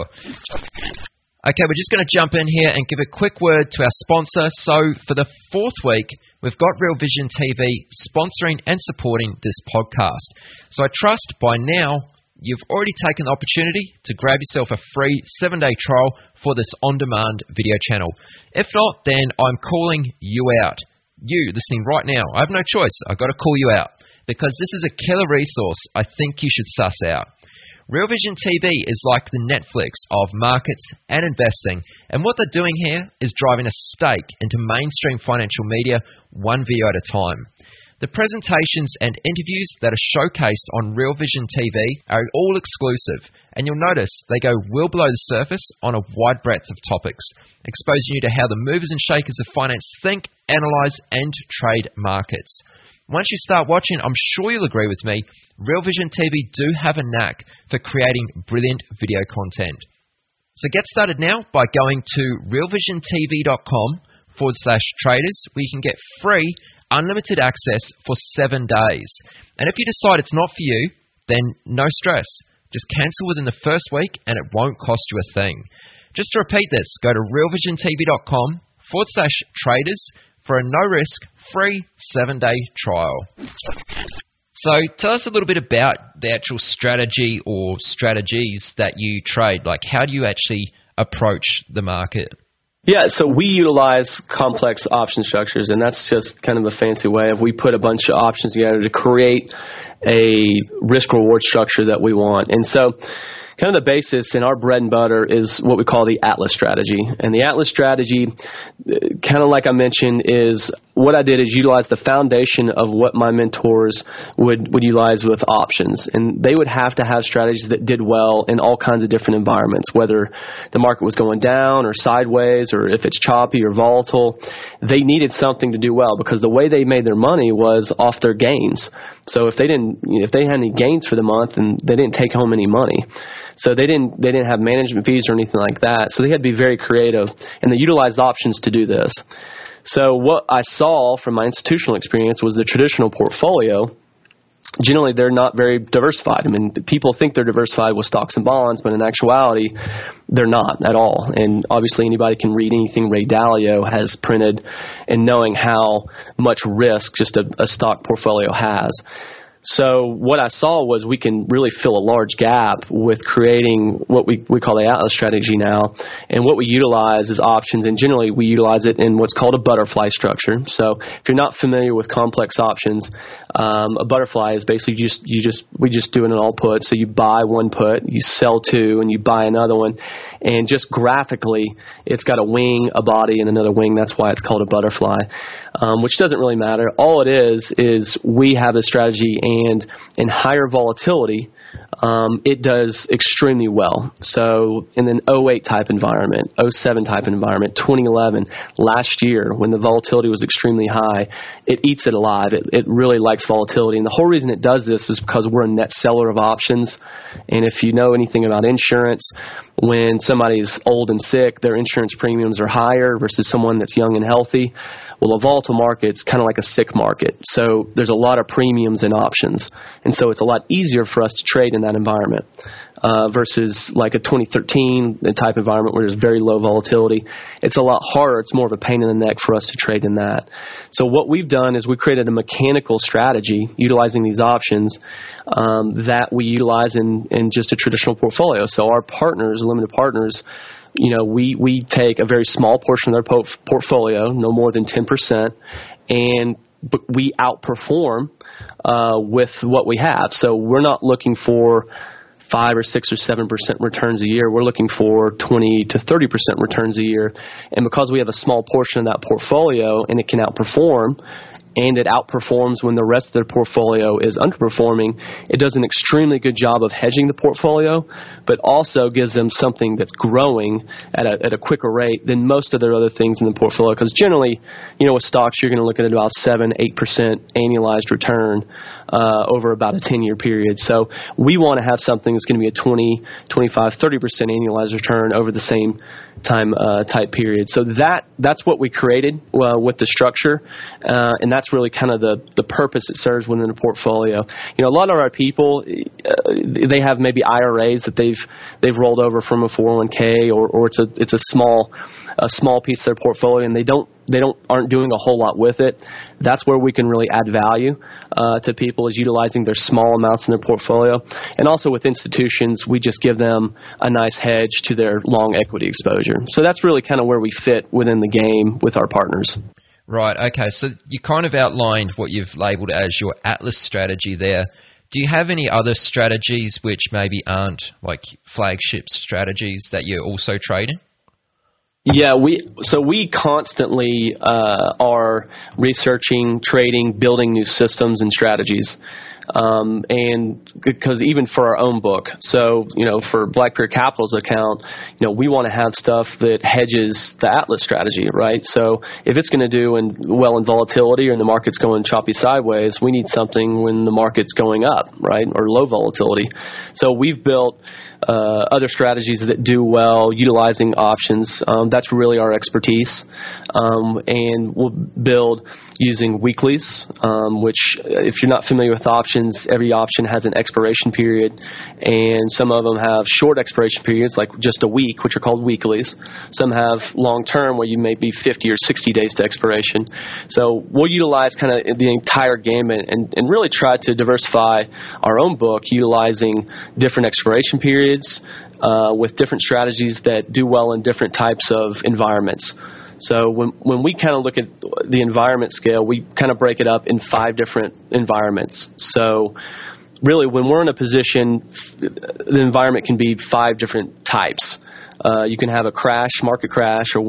Okay, we're just going to jump in here and give a quick word to our sponsor. So for the fourth week, we've got Real Vision T V sponsoring and supporting this podcast. So I trust by now you've already taken the opportunity to grab yourself a free seven-day trial for this on-demand video channel. If not, then I'm calling you out. You listening right now, I have no choice. I've got to call you out because this is a killer resource I think you should suss out. Real Vision T V is like the Netflix of markets and investing, and what they're doing here is driving a stake into mainstream financial media one video at a time. The presentations and interviews that are showcased on Real Vision T V are all exclusive, and you'll notice they go well below the surface on a wide breadth of topics, exposing you to how the movers and shakers of finance think, analyze, and trade markets. Once you start watching, I'm sure you'll agree with me, Real Vision T V do have a knack for creating brilliant video content. So get started now by going to realvisiontv.com forward slash traders, where you can get free unlimited access for seven days. And if you decide it's not for you, then no stress. Just cancel within the first week and it won't cost you a thing. Just to repeat this, go to realvisiontv.com forward slash traders for a no-risk, free seven-day trial. So tell us a little bit about the actual strategy or strategies that you trade. Like, how do you actually approach the market? Yeah, so we utilize complex option structures, and that's just kind of a fancy way of we put a bunch of options together to create a risk-reward structure that we want. And so kind of the basis in our bread and butter is what we call the Atlas strategy. And the Atlas strategy, kind of like I mentioned, is what I did is utilize the foundation of what my mentors would, would utilize with options. And they would have to have strategies that did well in all kinds of different environments, whether the market was going down or sideways or if it's choppy or volatile. They needed something to do well because the way they made their money was off their gains. So if they didn't, you know, if they had any gains for the month, and they didn't take home any money. So they didn't they didn't have management fees or anything like that. So they had to be very creative, and they utilized options to do this. So what I saw from my institutional experience was the traditional portfolio. Generally, they're not very diversified. I mean, people think they're diversified with stocks and bonds, but in actuality, they're not at all. And obviously, anybody can read anything Ray Dalio has printed and knowing how much risk just a, a stock portfolio has. So what I saw was we can really fill a large gap with creating what we, we call the Atlas strategy now. And what we utilize is options, and generally we utilize it in what's called a butterfly structure. So if you're not familiar with complex options, um, a butterfly is basically just you just we just do an all put. So you buy one put, you sell two, and you buy another one. And just graphically, it's got a wing, a body, and another wing. That's why it's called a butterfly, um, which doesn't really matter. All it is is we have a strategy, and in higher volatility, um, it does extremely well. So in an oh eight type environment, oh seven type environment, twenty eleven, last year when the volatility was extremely high, it eats it alive. It, it really likes volatility. And the whole reason it does this is because we're a net seller of options. And if you know anything about insurance, when somebody's old and sick, their insurance premiums are higher versus someone that's young and healthy. Well, a volatile market's kind of like a sick market. So there's a lot of premiums in options. And so it's a lot easier for us to trade in that environment uh, versus like a twenty thirteen type environment where there's very low volatility. It's a lot harder. It's more of a pain in the neck for us to trade in that. So what we've done is we created a mechanical strategy utilizing these options um, that we utilize in, in just a traditional portfolio. So our partners, limited partners, you know, we, we take a very small portion of their po- portfolio, no more than ten percent, and but we outperform uh, with what we have. So we're not looking for five or six or seven percent returns a year. We're looking for twenty to thirty percent returns a year. And because we have a small portion of that portfolio and it can outperform, and it outperforms when the rest of their portfolio is underperforming, it does an extremely good job of hedging the portfolio, but also gives them something that's growing at a, at a quicker rate than most of their other things in the portfolio. Because generally, you know, with stocks, you're going to look at about seven, eight percent annualized return uh, over about a ten-year period. So we want to have something that's going to be a twenty, twenty-five, thirty percent annualized return over the same time uh, type period. So that that's what we created uh, with the structure, uh, and that's really kind of the, the purpose it serves within the portfolio. You know, a lot of our people, uh, they have maybe I R As that they've they've rolled over from a four oh one k, or, or it's a it's a small a small piece of their portfolio, and they don't they don't aren't doing a whole lot with it. That's where we can really add value uh, to people, is utilizing their small amounts in their portfolio. And also with institutions, we just give them a nice hedge to their long equity exposure. So that's really kind of where we fit within the game with our partners. Right, okay. So you kind of outlined what you've labelled as your Atlas strategy there. Do you have any other strategies which maybe aren't like flagship strategies that you're also trading? Yeah, we so we constantly uh, are researching, trading, building new systems and strategies. Um, and because even for our own book, so, you know, for Blackbeard Capital's account, you know, we want to have stuff that hedges the Atlas strategy, right? So if it's going to do in, well in volatility, or the market's going choppy sideways, we need something when the market's going up, right, or low volatility. So we've built uh, other strategies that do well utilizing options. Um, that's really our expertise. Um, and we'll build using weeklies, um, which if you're not familiar with options, every option has an expiration period, and some of them have short expiration periods, like just a week, which are called weeklies. Some have long-term, where you may be fifty or sixty days to expiration. So we'll utilize kind of the entire gamut and, and really try to diversify our own book, utilizing different expiration periods uh, with different strategies that do well in different types of environments. So when when we kind of look at the environment scale, we kind of break it up in five different environments. So really, when we're in a position, the environment can be five different types. Uh, you can have a crash, market crash, or when it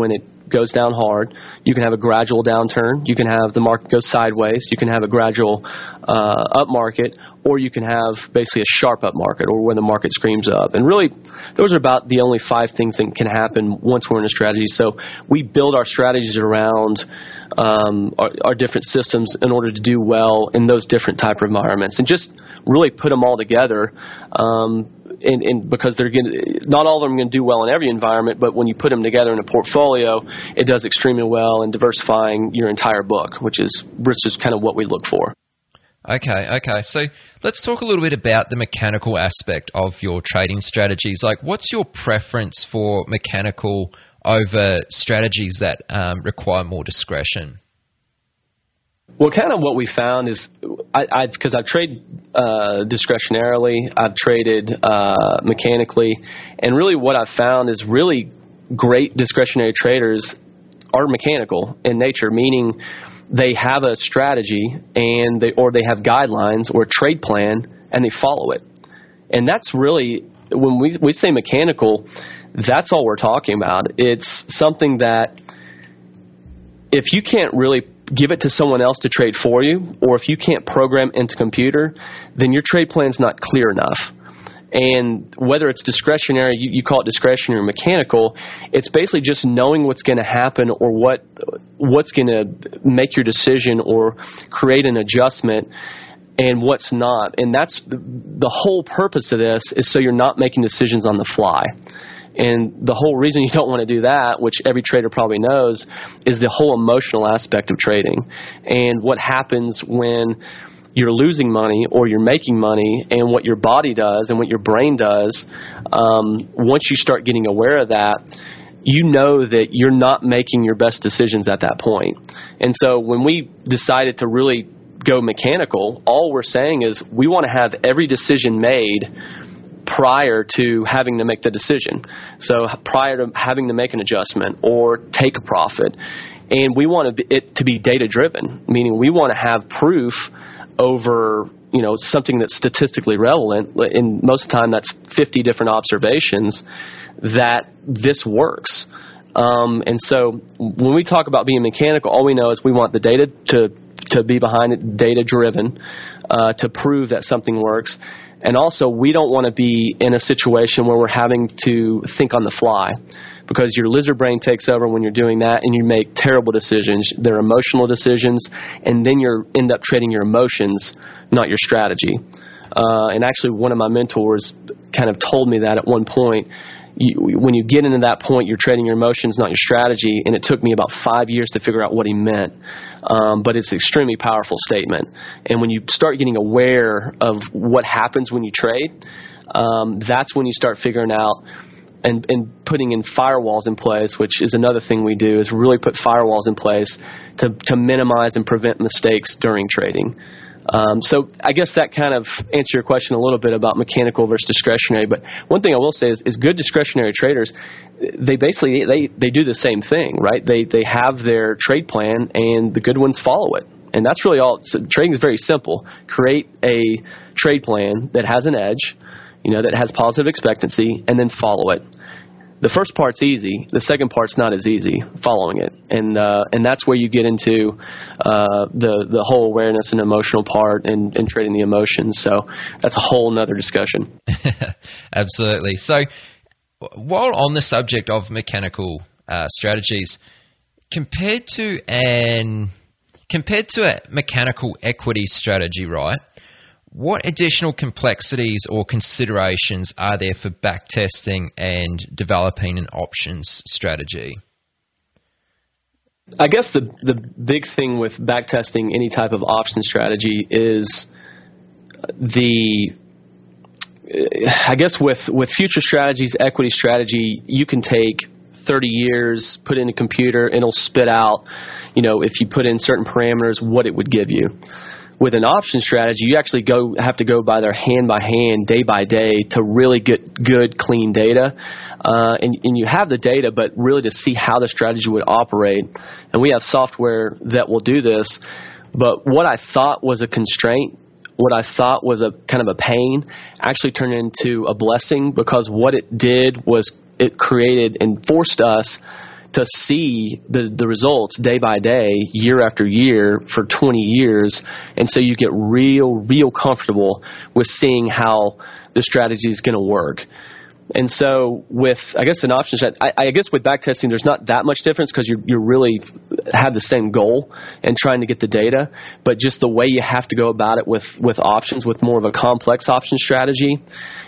goes down hard. You can have a gradual downturn. You can have the market go sideways. You can have a gradual uh, up market, or you can have basically a sharp up market, or when the market screams up. And really, those are about the only five things that can happen once we're in a strategy. So we build our strategies around um, our, our different systems in order to do well in those different type of environments, and just really put them all together. Um, And, and because they're gonna, not all of them are going to do well in every environment, but when you put them together in a portfolio, it does extremely well in diversifying your entire book, which is which is kind of what we look for. Okay, okay. So let's talk a little bit about the mechanical aspect of your trading strategies. Like, what's your preference for mechanical over strategies that um, require more discretion? Well, kind of what we found is, I because I, I trade uh, discretionarily, I've traded uh, mechanically, and really what I've found is really great discretionary traders are mechanical in nature, meaning they have a strategy and they or they have guidelines or a trade plan and they follow it. And that's really, when we we say mechanical, that's all we're talking about. It's something that if you can't really give it to someone else to trade for you, or if you can't program into computer, then your trade plan's not clear enough. And whether it's discretionary, you, you call it discretionary or mechanical, it's basically just knowing what's going to happen or what what's going to make your decision or create an adjustment and what's not. And that's the, the whole purpose of this, is so you're not making decisions on the fly. And the whole reason you don't want to do that, which every trader probably knows, is the whole emotional aspect of trading. And what happens when you're losing money or you're making money, and what your body does and what your brain does, um, once you start getting aware of that, you know that you're not making your best decisions at that point. And so when we decided to really go mechanical, all we're saying is we want to have every decision made prior to having to make the decision. So prior to having to make an adjustment or take a profit. And we want it to be data driven, meaning we want to have proof over, you know, something that's statistically relevant. In most of the time, that's fifty different observations that this works. Um, and so when we talk about being mechanical, all we know is we want the data to, to be behind it, data driven, uh, to prove that something works. And also, we don't want to be in a situation where we're having to think on the fly, because your lizard brain takes over when you're doing that, and you make terrible decisions. They're emotional decisions, and then you end up trading your emotions, not your strategy. Uh, and actually, one of my mentors kind of told me that at one point. You, when you get into that point, you're trading your emotions, not your strategy. And it took me about five years to figure out what he meant. Um, but it's an extremely powerful statement. And when you start getting aware of what happens when you trade, um, that's when you start figuring out and, and putting in firewalls in place, which is another thing we do, is really put firewalls in place to, to minimize and prevent mistakes during trading. Um, so I guess that kind of answers your question a little bit about mechanical versus discretionary. But one thing I will say is, is good discretionary traders, they basically they, they do the same thing, right? They they have their trade plan, and the good ones follow it. And that's really all. So trading is very simple. Create a trade plan that has an edge, you know, that has positive expectancy, and then follow it. The first part's easy. The second part's not as easy, following it. And uh, and that's where you get into uh, the the whole awareness and emotional part, and, and trading the emotions. So that's a whole nother discussion. Absolutely. So while on the subject of mechanical uh, strategies, compared to an compared to a mechanical equity strategy, right? What additional complexities or considerations are there for backtesting and developing an options strategy? I guess the the big thing with backtesting any type of option strategy is the, I guess with, with future strategies, equity strategy, you can take thirty years, put in a computer, and it'll spit out, you know, if you put in certain parameters, what it would give you. With an option strategy, you actually go have to go by their hand by hand, day by day, to really get good, clean data. Uh, and, and you have the data, but really to see how the strategy would operate. And we have software that will do this. But what I thought was a constraint, what I thought was a kind of a pain, actually turned into a blessing, because what it did was it created and forced us to see the, the results day by day, year after year for twenty years. And so you get real, real comfortable with seeing how the strategy is going to work. And so with, I guess, an option strat, I, I guess with backtesting, there's not that much difference because you you really have the same goal in trying to get the data, but just the way you have to go about it with, with options, with more of a complex option strategy,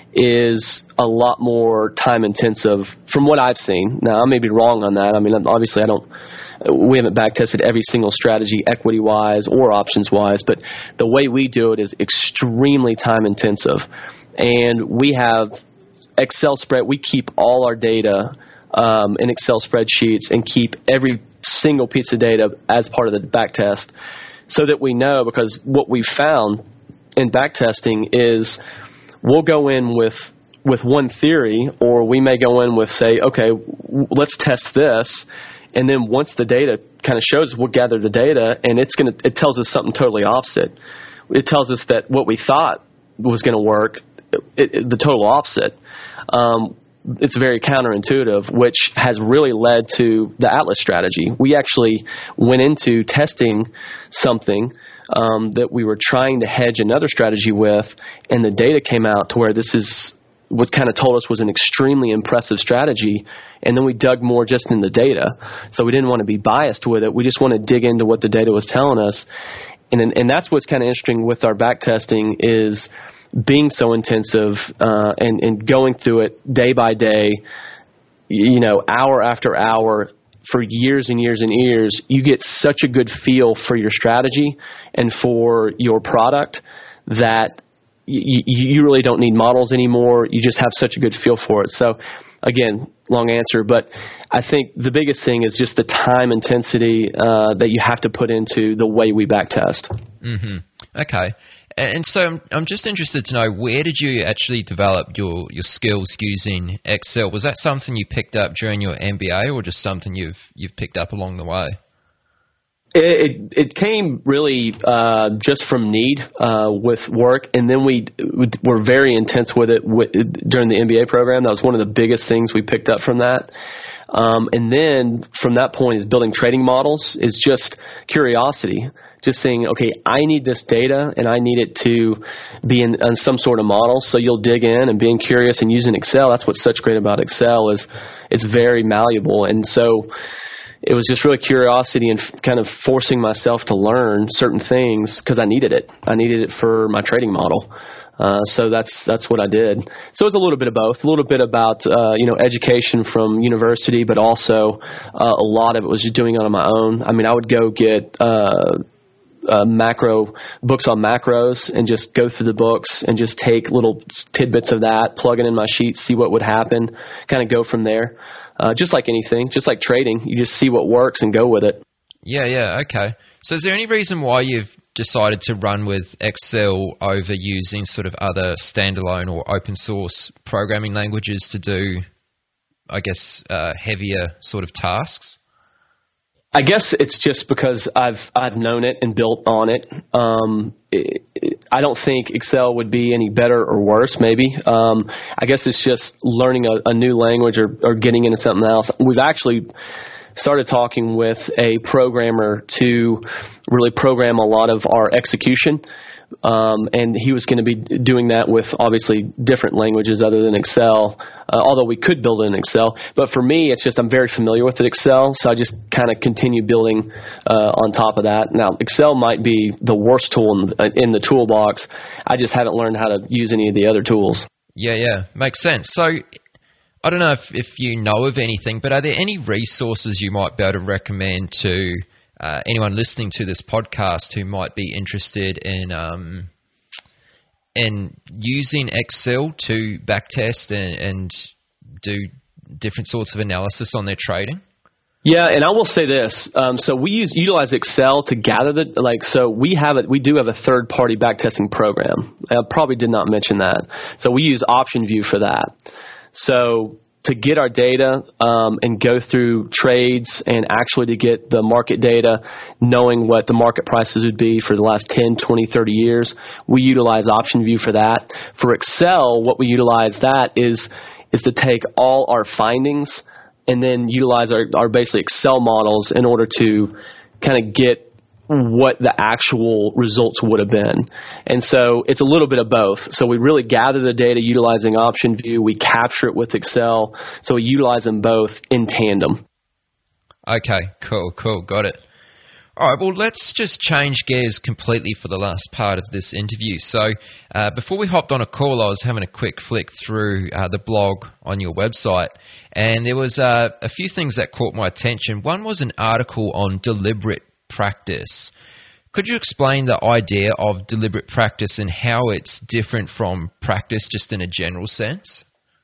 is a lot more time intensive from what I've seen. Now, I may be wrong on that. I mean, obviously I don't, we haven't backtested every single strategy equity wise or options wise, but the way we do it is extremely time intensive. And we have Excel spread, we keep all our data um, in Excel spreadsheets and keep every single piece of data as part of the backtest so that we know, because what we've found in backtesting is we'll go in with with one theory, or we may go in with, say, okay, w- let's test this, and then once the data kind of shows, we'll gather the data, and it's going to it tells us something totally opposite. It tells us that what we thought was going to work, it, it, the total opposite. Um, it's very counterintuitive, which has really led to the Atlas strategy. We actually went into testing something um, that we were trying to hedge another strategy with, and the data came out to where this is what kind of told us was an extremely impressive strategy, and then we dug more just in the data. So we didn't want to be biased with it. We just want to dig into what the data was telling us. And and that's what's kind of interesting with our back testing is being so intensive uh, and, and going through it day by day, you know, hour after hour for years and years and years. You get such a good feel for your strategy and for your product that you, you really don't need models anymore. You just have such a good feel for it. So, again, long answer, but I think the biggest thing is just the time intensity uh, that you have to put into the way we back test. Mm-hmm. Okay. And so I'm, I'm just interested to know, where did you actually develop your, your skills using Excel? Was that something you picked up during your M B A, or just something you've you've picked up along the way? It it came really uh, just from need uh, with work, and then we were very intense with it with, during the M B A program. That was one of the biggest things we picked up from that. Um, and then from that point is building trading models, is just curiosity. Just saying, okay, I need this data and I need it to be in, in some sort of model. So you'll dig in and being curious and using Excel. That's what's such great about Excel is it's very malleable. And so it was just really curiosity and f- kind of forcing myself to learn certain things because I needed it. I needed it for my trading model. Uh, so that's that's what I did. So it was a little bit of both, a little bit about uh, you know education from university, but also uh, a lot of it was just doing it on my own. I mean, I would go get uh, uh, macro books on macros and just go through the books and just take little tidbits of that, plug it in my sheet, see what would happen, kind of go from there. Uh, just like anything, just like trading, you just see what works and go with it. Yeah, yeah, okay. So is there any reason why you've decided to run with Excel over using sort of other standalone or open source programming languages to do, I guess, uh, heavier sort of tasks? I guess it's just because I've I've known it and built on it. Um, it, it I don't think Excel would be any better or worse, maybe. Um, I guess it's just learning a, a new language or, or getting into something else. We've actually started talking with a programmer to really program a lot of our execution. Um, and he was going to be doing that with obviously different languages other than Excel, uh, although we could build it in Excel. But for me, it's just I'm very familiar with it, Excel, so I just kind of continue building uh, on top of that. Now, Excel might be the worst tool in the, in the toolbox. I just haven't learned how to use any of the other tools. Yeah, yeah, makes sense. So I don't know if, if you know of anything, but are there any resources you might be able to recommend to Uh, anyone listening to this podcast who might be interested in um, in using Excel to backtest and, and do different sorts of analysis on their trading? Yeah, and I will say this. Um, so we use utilize Excel to gather the like. So we have it. We do have a third party backtesting program. I probably did not mention that. So we use OptionView for that. So to get our data um, and go through trades and actually to get the market data, knowing what the market prices would be for the last ten, twenty, thirty years, we utilize OptionView for that. For Excel, what we utilize that is is to take all our findings and then utilize our, our basically Excel models in order to kind of get what the actual results would have been. And so it's a little bit of both. So we really gather the data utilizing OptionView. We capture it with Excel. So we utilize them both in tandem. Okay, cool, cool. Got it. All right, well, let's just change gears completely for the last part of this interview. So uh, before we hopped on a call, I was having a quick flick through uh, the blog on your website, and there was uh, a few things that caught my attention. One was an article on deliberate practice. Could you explain the idea of deliberate practice and how it's different from practice just in a general sense?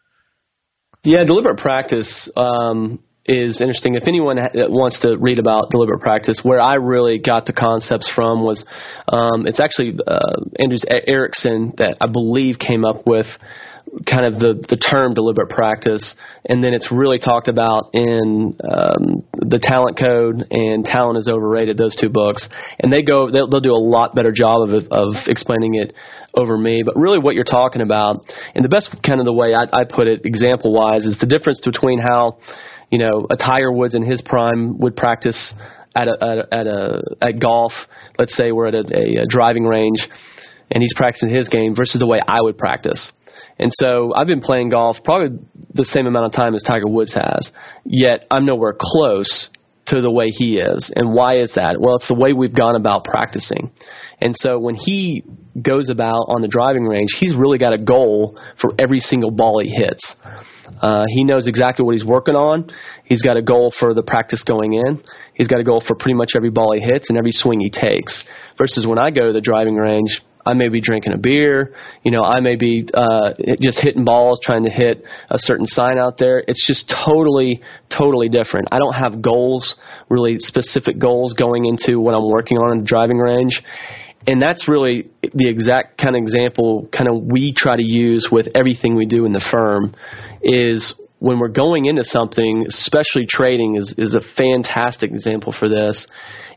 Yeah, deliberate practice um, is interesting. If anyone ha- wants to read about deliberate practice, where I really got the concepts from was um, it's actually uh, Anders Ericsson that I believe came up with kind of the, the term deliberate practice, and then it's really talked about in um, the Talent Code and Talent is Overrated, those two books, and they go they'll, they'll do a lot better job of of explaining it over me. But really what you're talking about, and the best kind of the way I, I put it example wise, is the difference between how, you know, a Tiger Woods in his prime would practice at a, at a, at, a, at golf. Let's say we're at a, a, a driving range and he's practicing his game versus the way I would practice. And so I've been playing golf probably the same amount of time as Tiger Woods has, yet I'm nowhere close to the way he is. And why is that? Well, it's the way we've gone about practicing. And so when he goes about on the driving range, he's really got a goal for every single ball he hits. Uh, he knows exactly what he's working on. He's got a goal for the practice going in. He's got a goal for pretty much every ball he hits and every swing he takes. Versus when I go to the driving range, I may be drinking a beer, you know, I may be uh, just hitting balls, trying to hit a certain sign out there. It's just totally, totally different. I don't have goals, really specific goals going into what I'm working on in the driving range. And that's really the exact kind of example kind of we try to use with everything we do in the firm is when we're going into something, especially trading is, is a fantastic example for this,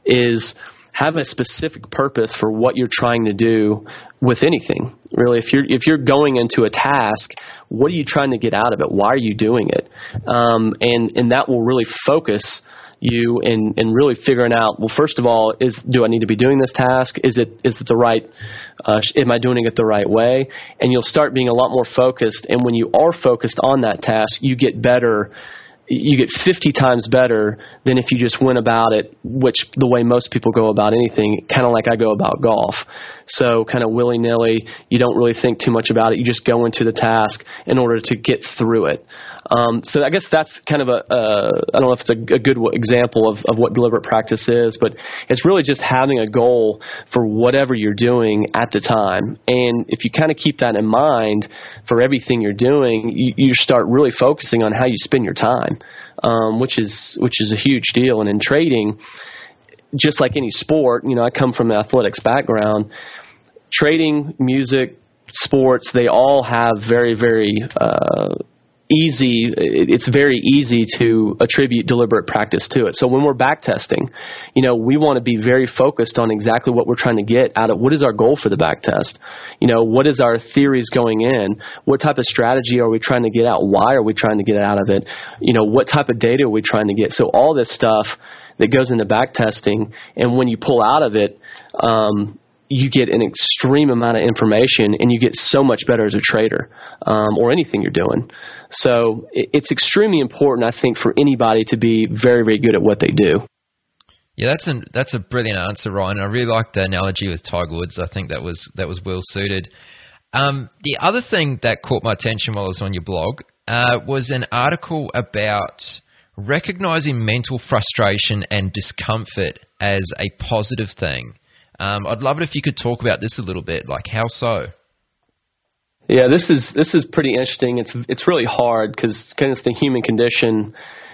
is have a specific purpose for what you're trying to do with anything. Really, if you're if you're going into a task, what are you trying to get out of it? Why are you doing it? Um, and and that will really focus you in, in really figuring out, well, first of all, is do I need to be doing this task? Is it is it the right? Uh, am I doing it the right way? And you'll start being a lot more focused. And when you are focused on that task, you get better. You get fifty times better than if you just went about it, which the way most people go about anything, kind of like I go about golf. So kind of willy-nilly, you don't really think too much about it. You just go into the task in order to get through it. Um, so I guess that's kind of a, uh, I don't know if it's a, a good w- example of, of what deliberate practice is, but it's really just having a goal for whatever you're doing at the time. And if you kind of keep that in mind for everything you're doing, you, you start really focusing on how you spend your time, um, which is which is a huge deal. And in trading, just like any sport, you know, I come from an athletics background. Trading, music, sports, they all have very, very uh, easy, it's very easy to attribute deliberate practice to it. So when we're back testing, you know, we want to be very focused on exactly what we're trying to get out of, what is our goal for the back test? You know, what is our theories going in? What type of strategy are we trying to get out? Why are we trying to get out of it? You know, what type of data are we trying to get? So all this stuff that goes into back testing, and when you pull out of it, um, you get an extreme amount of information, and you get so much better as a trader um, or anything you're doing. So it, it's extremely important, I think, for anybody to be very, very good at what they do. Yeah, that's a that's a brilliant answer, Ryan. I really like the analogy with Tiger Woods. I think that was that was well suited. Um, the other thing that caught my attention while I was on your blog uh, was an article about recognizing mental frustration and discomfort as a positive thing. Um, I'd love it if you could talk about this a little bit, like how so? Yeah, this is this is pretty interesting. It's it's really hard because it's the human condition.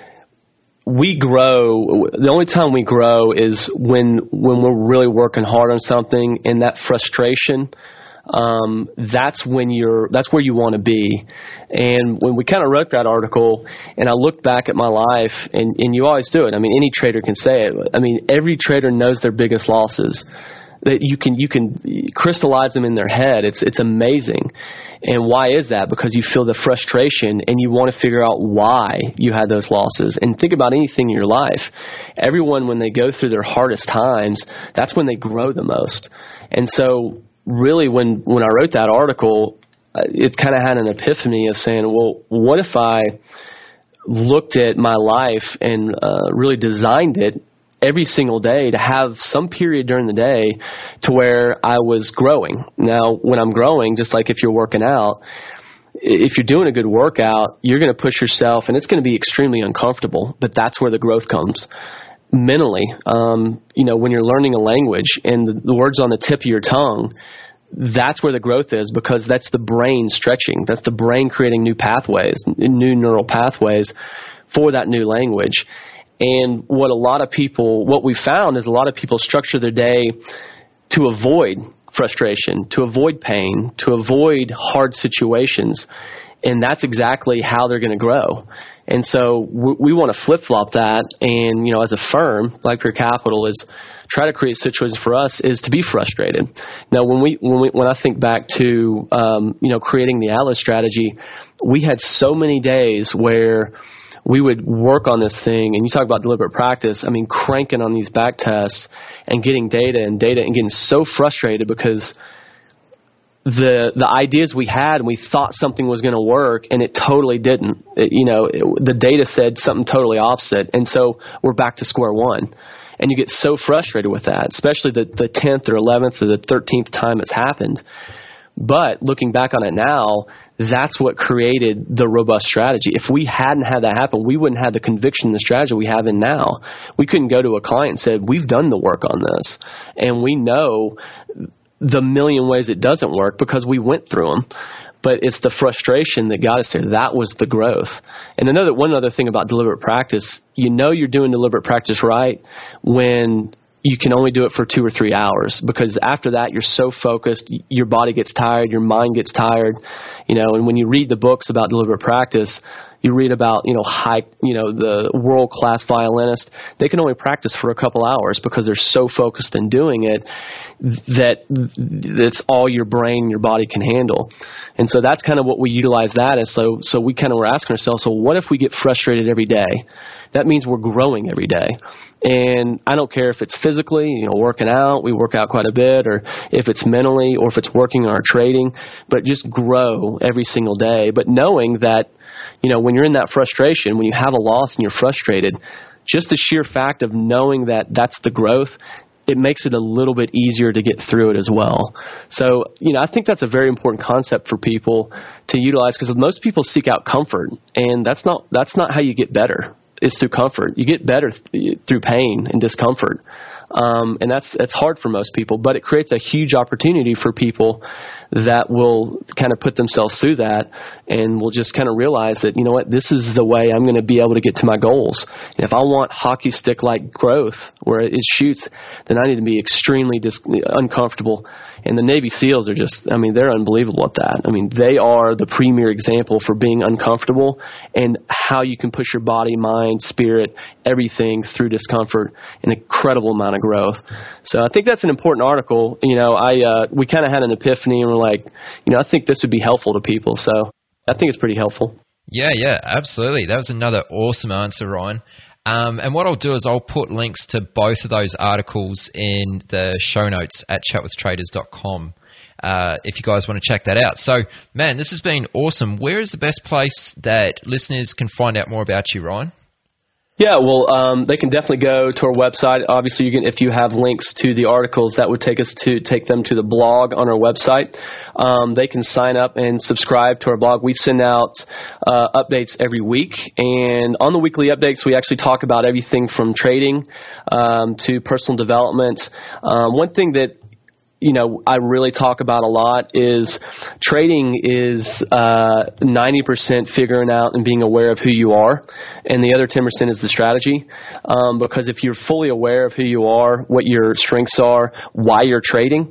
We grow. The only time we grow is when when we're really working hard on something, and that frustration. Um, that's when you're. That's where you want to be. And when we kind of wrote that article, and I looked back at my life, and, and you always do it. I mean, any trader can say it. I mean, every trader knows their biggest losses. that you can you can crystallize them in their head. It's it's amazing. And why is that? Because you feel the frustration and you want to figure out why you had those losses. And think about anything in your life. Everyone, when they go through their hardest times, that's when they grow the most. And so really when, when I wrote that article, it kind of had an epiphany of saying, well, what if I looked at my life and uh, really designed it every single day to have some period during the day to where I was growing. Now, when I'm growing, just like if you're working out, if you're doing a good workout, you're going to push yourself and it's going to be extremely uncomfortable, but that's where the growth comes. Mentally, um, you know, when you're learning a language and the, the words on the tip of your tongue, that's where the growth is, because that's the brain stretching. That's the brain creating new pathways, new neural pathways for that new language. And what a lot of people, what we found is a lot of people structure their day to avoid frustration, to avoid pain, to avoid hard situations. And that's exactly how they're going to grow. And so we, we want to flip-flop that. And, you know, as a firm, Black Bear Capital is try to create situations for us is to be frustrated. Now, when we, when we, when I think back to, um, you know, creating the Atlas strategy, we had so many days where we would work on this thing, and you talk about deliberate practice, I mean, cranking on these back tests and getting data and data and getting so frustrated because the the ideas we had, we thought something was going to work, and it totally didn't. It, you know, it, the data said something totally opposite, and so we're back to square one. And you get so frustrated with that, especially the, the tenth or eleventh or the thirteenth time it's happened. But looking back on it now, that's what created the robust strategy. If we hadn't had that happen, we wouldn't have the conviction in the strategy we have in now. We couldn't go to a client and say, we've done the work on this, and we know the million ways it doesn't work because we went through them. But it's the frustration that got us there. That was the growth. And another one other thing about deliberate practice, you know you're doing deliberate practice right when you can only do it for two or three hours, because after that you're so focused, your body gets tired, your mind gets tired, you know. And when you read the books about deliberate practice, you read about, you know, high, you know, the world-class violinist, they can only practice for a couple hours because they're so focused in doing it that that's all your brain and your body can handle. And so that's kind of what we utilize that as. So, so we kind of were asking ourselves, so what if we get frustrated every day? That means we're growing every day. And I don't care if it's physically, you know, working out, we work out quite a bit, or if it's mentally, or if it's working on our trading, but just grow every single day. But knowing that, you know, when you're in that frustration, when you have a loss and you're frustrated, just the sheer fact of knowing that that's the growth, it makes it a little bit easier to get through it as well. So, you know, I think that's a very important concept for people to utilize, because most people seek out comfort, and that's not that's not how you get better. It's through comfort. You get better th- through pain and discomfort. Um, and that's that's hard for most people, but it creates a huge opportunity for people that will kind of put themselves through that and will just kind of realize that, you know what, this is the way I'm going to be able to get to my goals. And if I want hockey stick-like growth where it shoots, then I need to be extremely dis- uncomfortable. And the Navy SEALs are just, I mean, they're unbelievable at that. I mean, they are the premier example for being uncomfortable and how you can push your body, mind, spirit, everything through discomfort, an incredible amount of growth. So I think that's an important article. You know, I uh, we kind of had an epiphany and we're like, you know, I think this would be helpful to people. So I think it's pretty helpful. Yeah, yeah, absolutely. That was another awesome answer, Ryan. Um, and what I'll do is I'll put links to both of those articles in the show notes at chat with traders dot com uh, if you guys want to check that out. So, man, this has been awesome. Where is the best place that listeners can find out more about you, Ryan? Yeah, well, um, they can definitely go to our website. Obviously, you can, if you have links to the articles, that would take us to take them to the blog on our website. Um, they can sign up and subscribe to our blog. We send out uh, updates every week, and on the weekly updates, we actually talk about everything from trading um, to personal development. Um, one thing that you know, I really talk about a lot is trading is uh, ninety percent figuring out and being aware of who you are, and the other ten percent is the strategy. Um, because if you're fully aware of who you are, what your strengths are, why you're trading,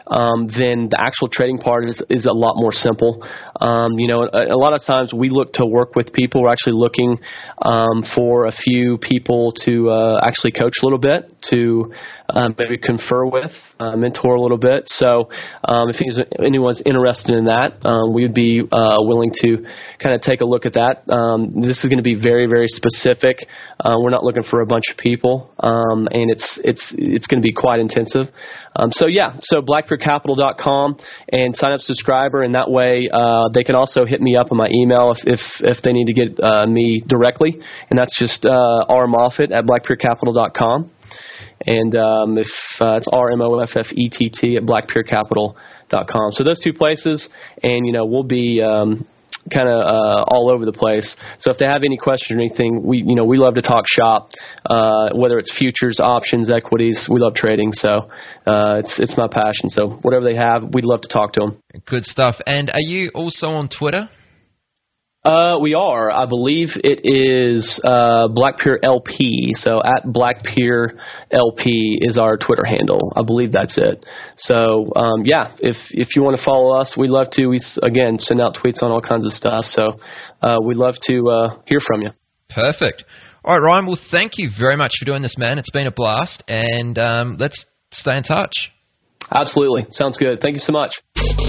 um, then the actual trading part is, is a lot more simple. Um, you know, a, a lot of times we look to work with people. We're actually looking um, for a few people to uh, actually coach a little bit, to um, maybe confer with, uh, mentor a little bit. So um, if anyone's interested in that, um, we would be uh, willing to kind of take a look at that. Um, this is going to be very, very specific. Uh, we're not looking for a bunch of people, um, and it's it's it's going to be quite intensive. Um, so yeah, so black peer capital dot com and sign up subscriber, and that way uh, they can also hit me up on my email if if, if they need to get uh, me directly, and that's just uh, R Moffett at black peer capital dot com, and um, if uh, it's R M O F F E T T at black peer capital dot com. So those two places, and you know we'll be um, kind of uh, all over the place. So if they have any questions or anything, we you know we love to talk shop, uh, whether it's futures, options, equities. We love trading, so uh, it's it's my passion. So whatever they have, we'd love to talk to them. Good stuff. And are you also on Twitter? Uh, we are. I believe it is uh, Blackpeer L P. So at Blackpeer L P is our Twitter handle. I believe that's it. So um, yeah, if if you want to follow us, we'd love to. We again send out tweets on all kinds of stuff. So uh, we'd love to uh, hear from you. Perfect. All right, Ryan. Well, thank you very much for doing this, man. It's been a blast, and um, let's stay in touch. Absolutely. Sounds good. Thank you so much.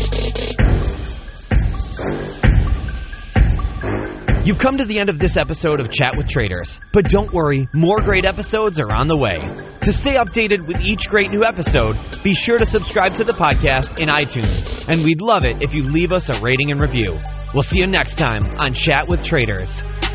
You've come to the end of this episode of Chat with Traders, but don't worry, more great episodes are on the way. To stay updated with each great new episode, be sure to subscribe to the podcast in iTunes, and we'd love it if you leave us a rating and review. We'll see you next time on Chat with Traders.